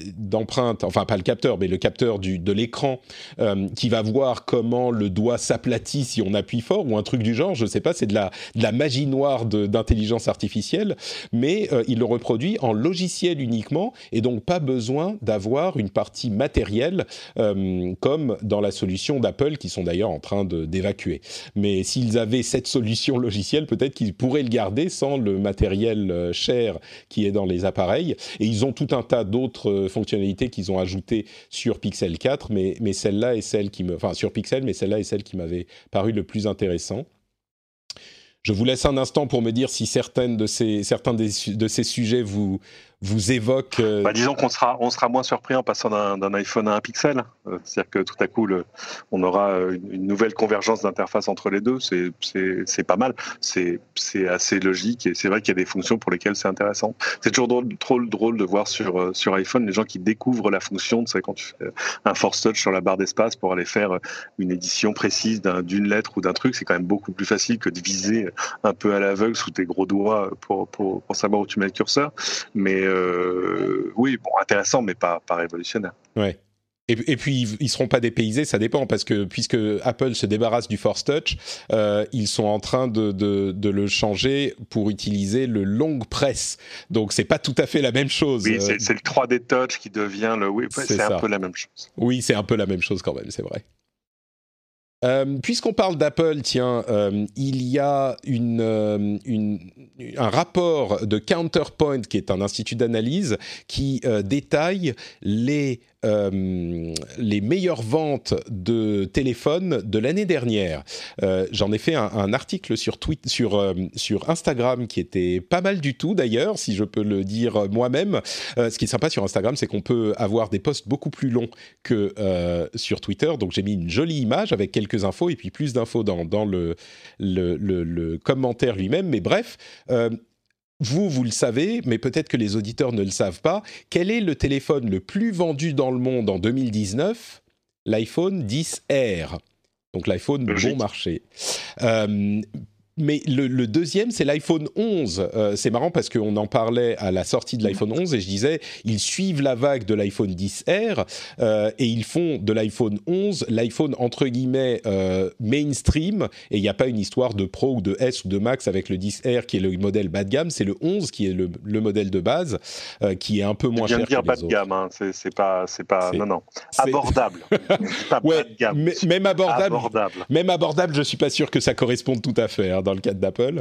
B: enfin pas le capteur, mais le capteur de l'écran qui va voir comment le doigt s'aplatit si on appuie fort ou un truc du genre. Je sais pas, c'est de la magie noire d'intelligence artificielle, mais il le reproduit en logiciel uniquement et donc pas besoin d'avoir une partie matérielle comme dans la solution d'Apple qui sont d'ailleurs en train d'évacuer. Mais s'ils avaient cette solution logicielle, peut-être qu'ils pourraient le garder sans le matériel cher qui est dans les appareils. Et ils ont tout un tas d'autres fonctionnalités qu'ils ont ajoutées sur Pixel 4, mais celle-là est celle sur Pixel, mais celle-là est celle qui m'avait paru le plus intéressant. Je vous laisse un instant pour me dire si certains de ces sujets vous évoquent.
C: Disons qu'on sera moins surpris en passant d'un iPhone à un Pixel. C'est-à-dire que tout à coup, on aura une nouvelle convergence d'interface entre les deux. C'est pas mal. C'est assez logique et c'est vrai qu'il y a des fonctions pour lesquelles c'est intéressant. C'est toujours drôle de voir sur iPhone les gens qui découvrent la fonction. Tu sais, quand tu fais un Force Touch sur la barre d'espace pour aller faire une édition précise d'une lettre ou d'un truc, c'est quand même beaucoup plus facile que de viser un peu à l'aveugle sous tes gros doigts pour savoir où tu mets le curseur. Mais oui, bon, intéressant, mais pas révolutionnaire.
B: Ouais. Et puis, ils ne seront pas dépaysés, ça dépend, parce que puisque Apple se débarrasse du Force Touch, ils sont en train de le changer pour utiliser le long press. Donc, c'est pas tout à fait la même chose.
C: Oui, c'est le 3D Touch qui devient le... Oui, c'est un peu la même chose.
B: Oui, c'est un peu la même chose quand même, c'est vrai. Puisqu'on parle d'Apple, tiens, il y a un rapport de Counterpoint, qui est un institut d'analyse, qui détaille les meilleures ventes de téléphones de l'année dernière. J'en ai fait un article sur Instagram qui était pas mal du tout d'ailleurs, si je peux le dire moi-même. Ce qui est sympa sur Instagram, c'est qu'on peut avoir des posts beaucoup plus longs que sur Twitter. Donc j'ai mis une jolie image avec quelques infos et puis plus d'infos dans le commentaire lui-même. Mais bref... Vous le savez, mais peut-être que les auditeurs ne le savent pas. Quel est le téléphone le plus vendu dans le monde en 2019 ? L'iPhone XR. Donc l'iPhone bon marché. Mais le deuxième, c'est l'iPhone 11. C'est marrant parce qu'on en parlait à la sortie de l'iPhone 11 et je disais, ils suivent la vague de l'iPhone XR et ils font de l'iPhone 11 l'iPhone entre guillemets mainstream, et il n'y a pas une histoire de Pro ou de S ou de Max avec le XR qui est le modèle bas de gamme, c'est le 11 qui est le modèle de base qui est un peu moins cher que les autres.
C: Je viens de dire bas de gamme, hein. c'est pas non. Abordable. Pas
B: ouais,
C: bas de gamme.
B: Même abordable, je suis pas sûr que ça corresponde tout à fait, hein, dans le cadre d'Apple.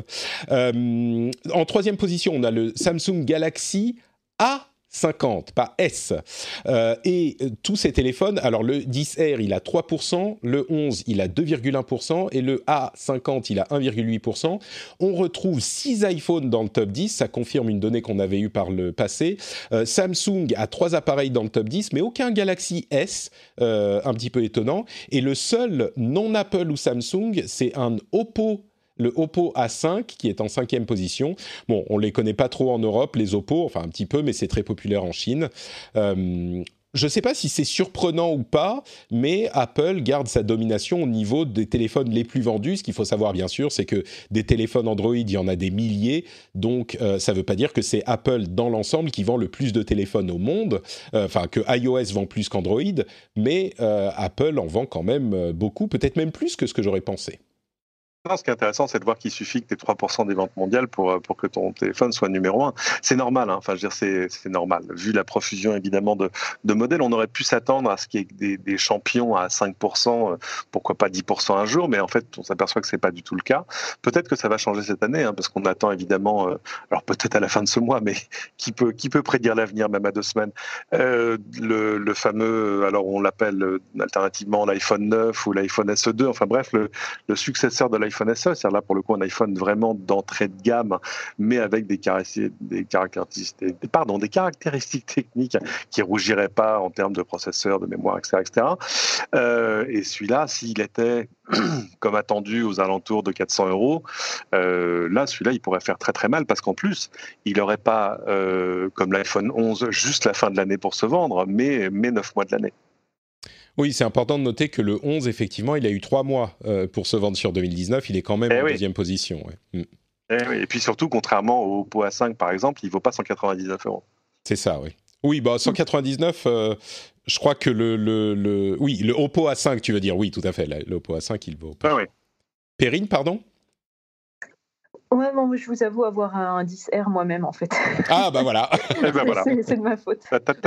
B: En troisième position, on a le Samsung Galaxy A50, pas S. Et tous ces téléphones, alors le 10R, il a 3%, le 11, il a 2,1%, et le A50, il a 1,8%. On retrouve 6 iPhones dans le top 10, ça confirme une donnée qu'on avait eue par le passé. Samsung a 3 appareils dans le top 10, mais aucun Galaxy S, un petit peu étonnant. Et le seul non-Apple ou Samsung, c'est le Oppo A5 qui est en 5e position. Bon, on ne les connaît pas trop en Europe, les Oppo, enfin un petit peu, mais c'est très populaire en Chine. Je ne sais pas si c'est surprenant ou pas, mais Apple garde sa domination au niveau des téléphones les plus vendus. Ce qu'il faut savoir, bien sûr, c'est que des téléphones Android, il y en a des milliers. Donc, ça ne veut pas dire que c'est Apple dans l'ensemble qui vend le plus de téléphones au monde. Enfin, que iOS vend plus qu'Android. Mais Apple en vend quand même beaucoup, peut-être même plus que ce que j'aurais pensé.
C: Non, ce qui est intéressant, c'est de voir qu'il suffit que tu aies 3% des ventes mondiales pour que ton téléphone soit numéro 1. C'est normal, hein. Enfin, je veux dire, c'est normal. Vu la profusion, évidemment, de modèles, on aurait pu s'attendre à ce qu'il y ait des champions à 5%, pourquoi pas 10% un jour, mais en fait, on s'aperçoit que c'est pas du tout le cas. Peut-être que ça va changer cette année, hein, parce qu'on attend évidemment, alors peut-être à la fin de ce mois, mais qui peut prédire l'avenir, même à 2 semaines, le fameux, alors on l'appelle alternativement l'iPhone 9 ou l'iPhone SE2, enfin bref, le successeur de l'iPhone SE, c'est-à-dire là pour le coup un iPhone vraiment d'entrée de gamme, mais avec des caractéristiques techniques qui rougiraient pas en termes de processeur, de mémoire, etc., etc. Et celui-là, s'il était comme attendu aux alentours de 400 €, là celui-là il pourrait faire très très mal parce qu'en plus il n'aurait pas comme l'iPhone 11 juste la fin de l'année pour se vendre, mais 9 mois de l'année.
B: Oui, c'est important de noter que le 11, effectivement, il a eu 3 mois pour se vendre sur 2019. Il est quand même en deuxième position. Ouais.
C: Et puis surtout, contrairement au Oppo A5, par exemple, il ne vaut pas 199 €.
B: C'est ça, oui. Oui, 199, je crois que oui, le Oppo A5, tu veux dire. Oui, tout à fait. Le Oppo A5, il vaut pas.
C: Oui.
B: Perrine, pardon ?
D: Ouais, bon, je vous avoue avoir un 10R moi-même, en fait.
B: Ah, voilà.
D: C'est de ma faute.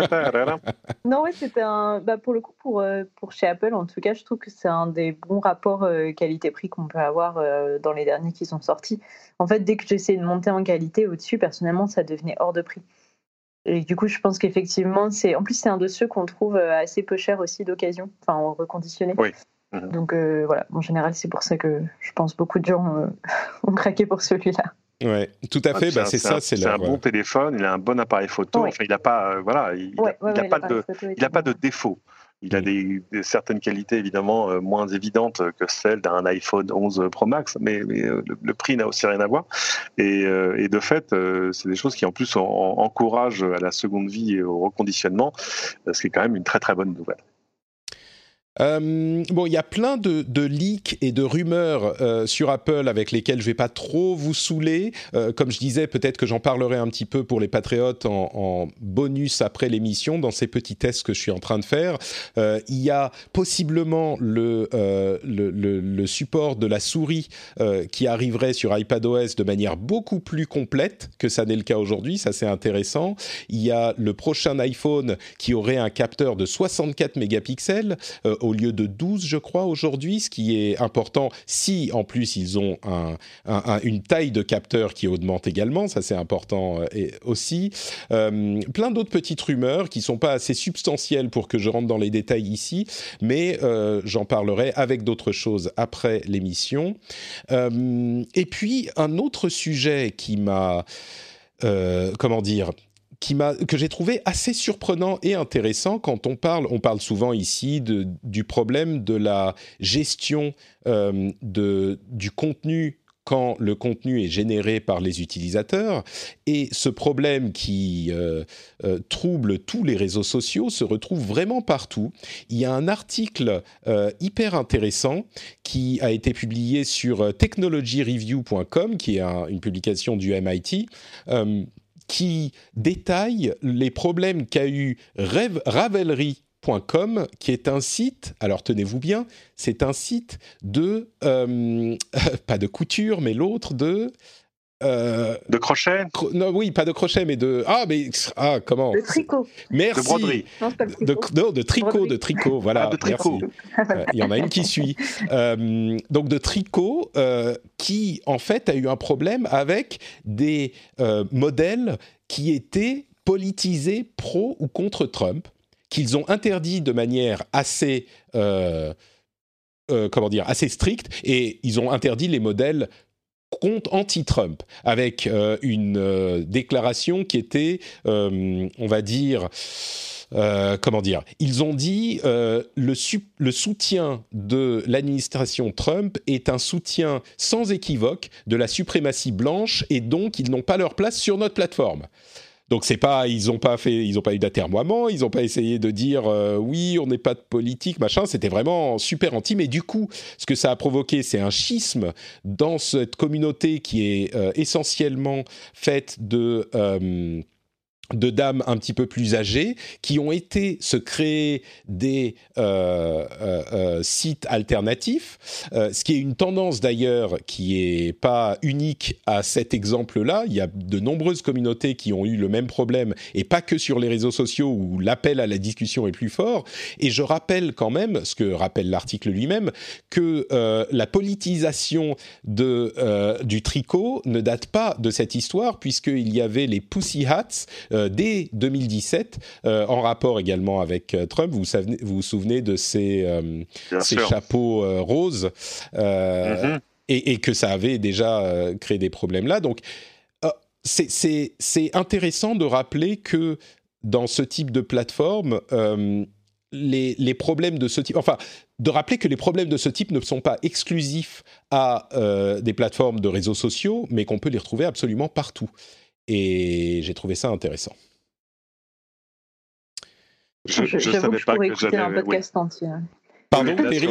D: Non, ouais, c'était pour le coup, pour chez Apple, en tout cas, je trouve que c'est un des bons rapports qualité-prix qu'on peut avoir dans les derniers qui sont sortis. En fait, dès que j'essayais de monter en qualité au-dessus, personnellement, ça devenait hors de prix. Et du coup, je pense qu'effectivement, en plus, c'est un de ceux qu'on trouve assez peu cher aussi d'occasion, enfin, reconditionné.
C: Oui.
D: Donc voilà, en général, c'est pour ça que je pense beaucoup de gens ont craqué pour celui-là.
B: Ouais, tout à fait.
C: C'est un bon téléphone, il a un bon appareil photo. Ouais. Enfin, il n'a pas, il a pas de défaut. Il a certaines qualités évidemment moins évidentes que celles d'un iPhone 11 Pro Max, mais le prix n'a aussi rien à voir. Et de fait, c'est des choses qui en plus encouragent à la seconde vie et au reconditionnement, ce qui est quand même une très très bonne nouvelle.
B: Il y a plein de leaks et de rumeurs sur Apple avec lesquelles je vais pas trop vous saouler. Comme je disais, peut-être que j'en parlerai un petit peu pour les patriotes en bonus après l'émission, dans ces petits tests que je suis en train de faire. Il y a possiblement le support de la souris qui arriverait sur iPadOS de manière beaucoup plus complète que ça n'est le cas aujourd'hui. Ça, c'est intéressant. Il y a le prochain iPhone qui aurait un capteur de 64 mégapixels au lieu de 12, je crois, aujourd'hui, ce qui est important si, en plus, ils ont une taille de capteur qui augmente également. Ça, c'est important aussi. Plein d'autres petites rumeurs qui ne sont pas assez substantielles pour que je rentre dans les détails ici, mais j'en parlerai avec d'autres choses après l'émission. Et puis, un autre sujet qui m'a... que j'ai trouvé assez surprenant et intéressant quand on parle souvent ici du problème de la gestion du contenu quand le contenu est généré par les utilisateurs, et ce problème qui trouble tous les réseaux sociaux se retrouve vraiment partout. Il y a un article hyper intéressant qui a été publié sur technologyreview.com, qui est une publication du MIT, qui détaille les problèmes qu'a eu Ravelry.com, qui est un site, alors tenez-vous bien, c'est un site de, pas de couture, mais l'autre de...
C: de crochet
B: non, oui, pas de crochet, mais de... comment
D: de tricot.
B: Merci.
C: De broderie.
D: Non, c'est pas le tricot.
B: De tricot, voilà.
C: De tricot.
B: Il y en a une qui suit. Donc de tricot, qui en fait a eu un problème avec des modèles qui étaient politisés pro ou contre Trump, qu'ils ont interdit de manière assez... assez stricte, et ils ont interdit les modèles anti-Trump, avec une déclaration qui était, on va dire... ils ont dit le soutien de l'administration Trump est un soutien sans équivoque de la suprématie blanche, et donc ils n'ont pas leur place sur notre plateforme. Donc ils n'ont pas eu d'atermoiement, ils n'ont pas essayé de dire oui, on n'est pas de politique, machin. C'était vraiment super anti. Mais du coup, ce que ça a provoqué, c'est un schisme dans cette communauté qui est essentiellement faite de de dames un petit peu plus âgées qui ont été se créer des sites alternatifs, ce qui est une tendance d'ailleurs qui est pas unique à cet exemple-là. Il y a de nombreuses communautés qui ont eu le même problème et pas que sur les réseaux sociaux où l'appel à la discussion est plus fort. Et je rappelle quand même, ce que rappelle l'article lui-même, que la politisation du tricot ne date pas de cette histoire puisqu'il y avait les Pussy Hats dès 2017, en rapport également avec Trump. Vous vous souvenez de ces chapeaux roses et que ça avait déjà créé des problèmes là. Donc, c'est intéressant de rappeler que dans ce type de plateforme, les problèmes de ce type... Enfin, de rappeler que les problèmes de ce type ne sont pas exclusifs à des plateformes de réseaux sociaux, mais qu'on peut les retrouver absolument partout. Et j'ai trouvé ça intéressant.
C: Je savais pas que j'allais
D: un podcast entier.
B: Pardon,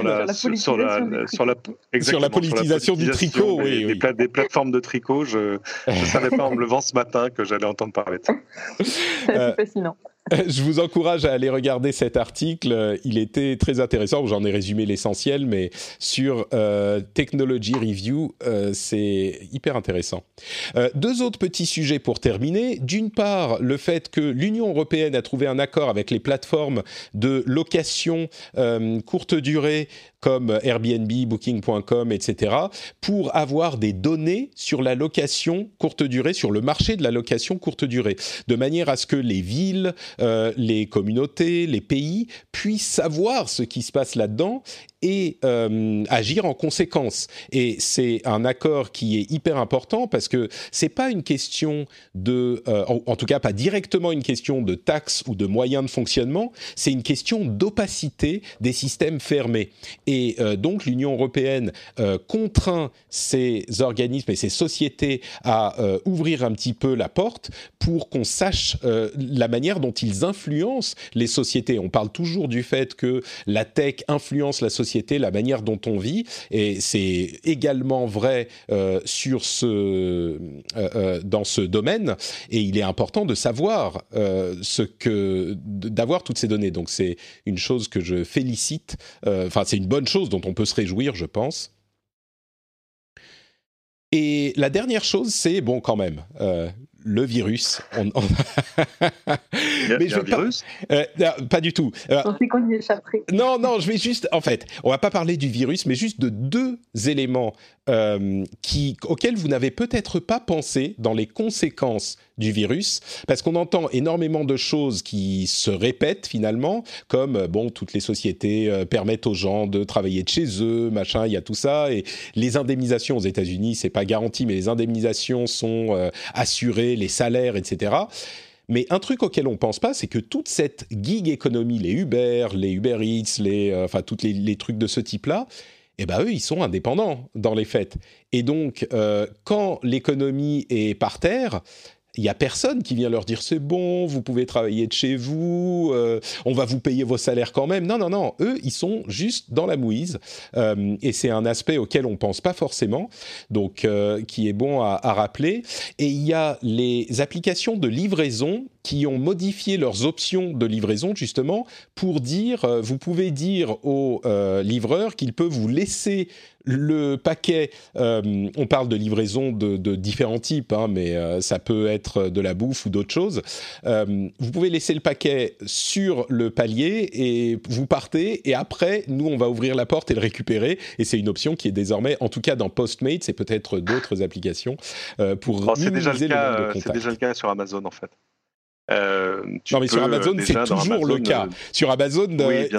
C: sur la politisation du tricot, des plateformes de tricot. Je savais pas en me levant ce matin que j'allais entendre parler de ça.
D: C'est fascinant.
B: Je vous encourage à aller regarder cet article. Il était très intéressant. J'en ai résumé l'essentiel, mais sur Technology Review, c'est hyper intéressant. Deux autres petits sujets pour terminer. D'une part, le fait que l'Union européenne a trouvé un accord avec les plateformes de location courte durée comme Airbnb, Booking.com, etc., pour avoir des données sur la location courte durée, sur le marché de la location courte durée, de manière à ce que les villes, les communautés, les pays puissent savoir ce qui se passe là-dedans et agir en conséquence. Et c'est un accord qui est hyper important parce que c'est pas une question de, en tout cas pas directement une question de taxes ou de moyens de fonctionnement, c'est une question d'opacité des systèmes fermés. Et donc l'Union européenne contraint ces organismes et ces sociétés à ouvrir un petit peu la porte pour qu'on sache la manière dont ils influencent les sociétés. On parle toujours du fait que la tech influence la société, la manière dont on vit, et c'est également vrai dans ce domaine, et il est important de savoir d'avoir toutes ces données. Donc c'est une chose que je félicite, c'est une bonne chose dont on peut se réjouir, je pense. Et la dernière chose, c'est, bon, quand même, le virus.
C: Il y a un virus
B: pas du tout.
D: On sait qu'on y échapperait.
B: Non, je vais juste... En fait, on va pas parler du virus, mais juste de deux éléments auxquels vous n'avez peut-être pas pensé dans les conséquences du virus, parce qu'on entend énormément de choses qui se répètent finalement, comme, toutes les sociétés permettent aux gens de travailler de chez eux, machin, il y a tout ça, et les indemnisations aux États-Unis, c'est pas garanti, mais les indemnisations sont assurées, les salaires, etc. Mais un truc auquel on pense pas, c'est que toute cette gig économie, les Uber Eats, tous les trucs de ce type-là, eux, ils sont indépendants dans les faits. Et donc, quand l'économie est par terre, il n'y a personne qui vient leur dire « c'est bon, vous pouvez travailler de chez vous, on va vous payer vos salaires quand même ». Non, eux, ils sont juste dans la mouise. Et c'est un aspect auquel on ne pense pas forcément, donc qui est bon à rappeler. Et il y a les applications de livraison qui ont modifié leurs options de livraison, justement, pour dire, vous pouvez dire au livreur qu'il peut vous laisser le paquet, on parle de livraison de différents types, mais ça peut être de la bouffe ou d'autres choses. Vous pouvez laisser le paquet sur le palier et vous partez, et après, nous, on va ouvrir la porte et le récupérer. Et c'est une option qui est désormais, en tout cas dans Postmates, et peut-être d'autres applications, pour minimiser le nombre de contacts.
C: C'est déjà le cas sur Amazon, en fait.
B: Non, mais sur Amazon, c'est toujours le cas. Sur Amazon,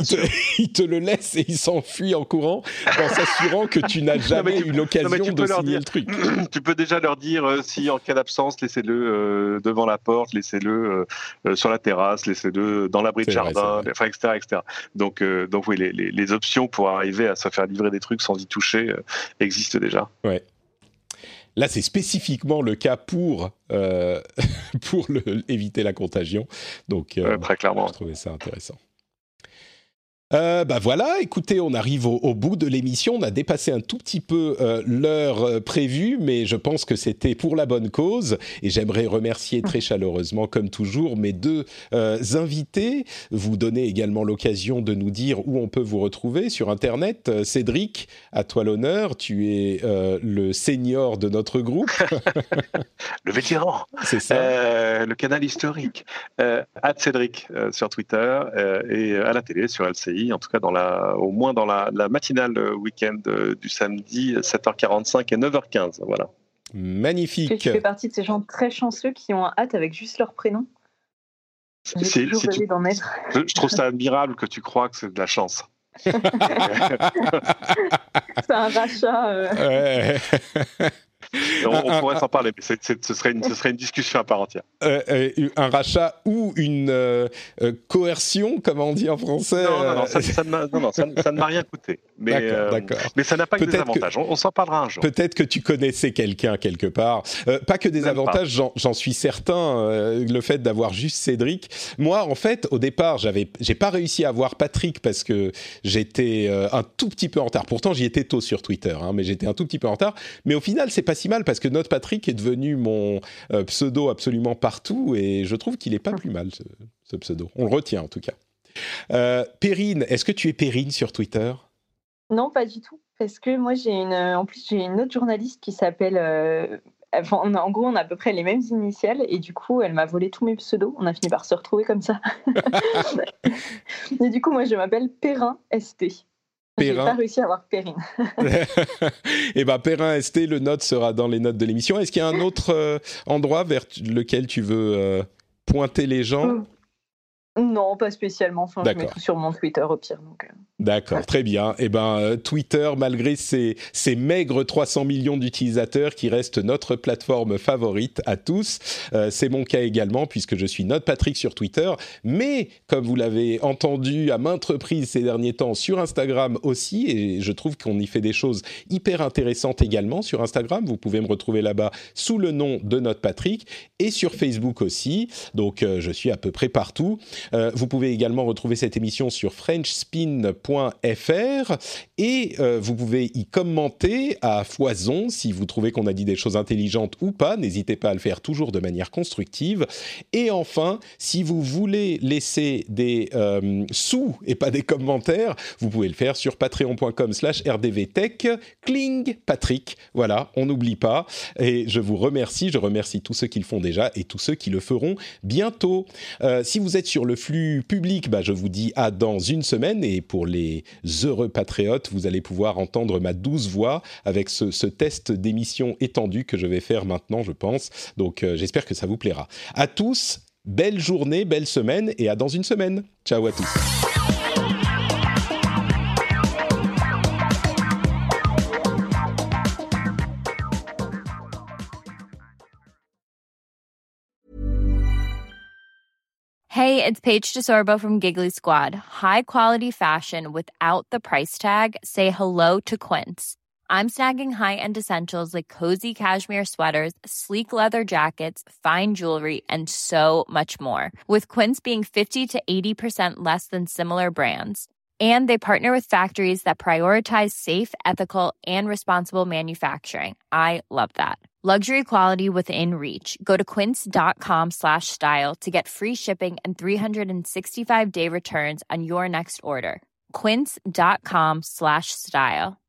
B: il te le laisse et il s'enfuit en courant en s'assurant que tu n'as jamais eu l'occasion de signer le truc.
C: Tu peux déjà leur dire si en cas d'absence, laissez-le devant la porte, laissez-le sur la terrasse, laissez-le dans l'abri de jardin, etc. Donc oui, les options pour arriver à se faire livrer des trucs sans y toucher existent déjà.
B: Ouais. Là, c'est spécifiquement le cas pour éviter la contagion. Donc,
C: très clairement.
B: Je trouvais ça intéressant. Voilà, écoutez, on arrive au bout de l'émission. On a dépassé un tout petit peu l'heure prévue, mais je pense que c'était pour la bonne cause. Et j'aimerais remercier très chaleureusement, comme toujours, mes deux invités. Vous donnez également l'occasion de nous dire où on peut vous retrouver sur Internet. Cédric, à toi l'honneur. Tu es le senior de notre groupe.
C: Le vétéran.
B: C'est ça.
C: Le canal historique. @Cédric sur Twitter et à la télé sur LCI. En tout cas, au moins dans la matinale week-end du samedi, 7h45 et 9h15. Voilà.
B: Magnifique.
D: Tu fais partie de ces gens très chanceux qui ont un hâte avec juste leur prénom. J'ai toujours rêvé d'en être.
C: Je trouve ça admirable que tu crois que c'est de la chance.
D: C'est un rachat.
C: On pourrait s'en parler, mais ce serait une discussion à part entière.
B: Un rachat ou une coercion, comme on dit en français.
C: Non, ça ne m'a rien coûté. Mais,
B: d'accord.
C: Mais ça n'a pas que des avantages. On s'en parlera un jour.
B: Peut-être que tu connaissais quelqu'un quelque part. Pas que des
C: Même
B: avantages, j'en suis certain. Le fait d'avoir juste Cédric. Moi, en fait, au départ, j'ai pas réussi à avoir Patrick parce que j'étais un tout petit peu en retard. Pourtant, j'y étais tôt sur Twitter, mais j'étais un tout petit peu en retard. Mais au final, c'est pas si mal parce que notre Patrick est devenu mon pseudo absolument partout et je trouve qu'il est pas plus mal ce pseudo. On le retient en tout cas. Perrine, est-ce que tu es Perrine sur Twitter ?
D: Non, pas du tout. Parce que moi, j'ai une autre journaliste qui s'appelle... en gros, on a à peu près les mêmes initiales et du coup, elle m'a volé tous mes pseudos. On a fini par se retrouver comme ça. Et du coup, moi, je m'appelle Perrin ST. J'ai pas réussi à avoir Perrine.
B: Eh bien, Perrin ST, le note sera dans les notes de l'émission. Est-ce qu'il y a un autre endroit vers lequel tu veux pointer les gens ?
D: Non, pas spécialement. Enfin, je mets tout sur mon Twitter au pire. Donc,
B: D'accord, très bien. Eh ben, Twitter, malgré ses maigres 300 millions d'utilisateurs, qui reste notre plateforme favorite à tous. C'est mon cas également, puisque je suis notre Patrick sur Twitter. Mais, comme vous l'avez entendu à maintes reprises ces derniers temps, sur Instagram aussi, et je trouve qu'on y fait des choses hyper intéressantes également sur Instagram. Vous pouvez me retrouver là-bas sous le nom de notre Patrick, et sur Facebook aussi. Donc, je suis à peu près partout. Vous pouvez également retrouver cette émission sur frenchspin.fr et vous pouvez y commenter à foison si vous trouvez qu'on a dit des choses intelligentes ou pas. N'hésitez pas à le faire toujours de manière constructive. Et enfin, si vous voulez laisser des sous et pas des commentaires, vous pouvez le faire sur patreon.com/rdvtech. Kling Patrick. Voilà, on n'oublie pas. Et je vous remercie. Je remercie tous ceux qui le font déjà et tous ceux qui le feront bientôt. Si vous êtes sur le flux public, je vous dis à dans une semaine. Et pour les heureux patriotes, vous allez pouvoir entendre ma douce voix avec ce test d'émission étendu que je vais faire maintenant, je pense. Donc, j'espère que ça vous plaira. À tous, belle journée, belle semaine et à dans une semaine. Ciao à tous.
H: Hey, it's Paige DeSorbo from Giggly Squad. High quality fashion without the price tag. Say hello to Quince. I'm snagging high-end essentials like cozy cashmere sweaters, sleek leather jackets, fine jewelry, and so much more. With Quince being 50 to 80% less than similar brands. And they partner with factories that prioritize safe, ethical, and responsible manufacturing. I love that. Luxury quality within reach. Go to quince.com/style to get free shipping and 365-day returns on your next order. Quince.com/style.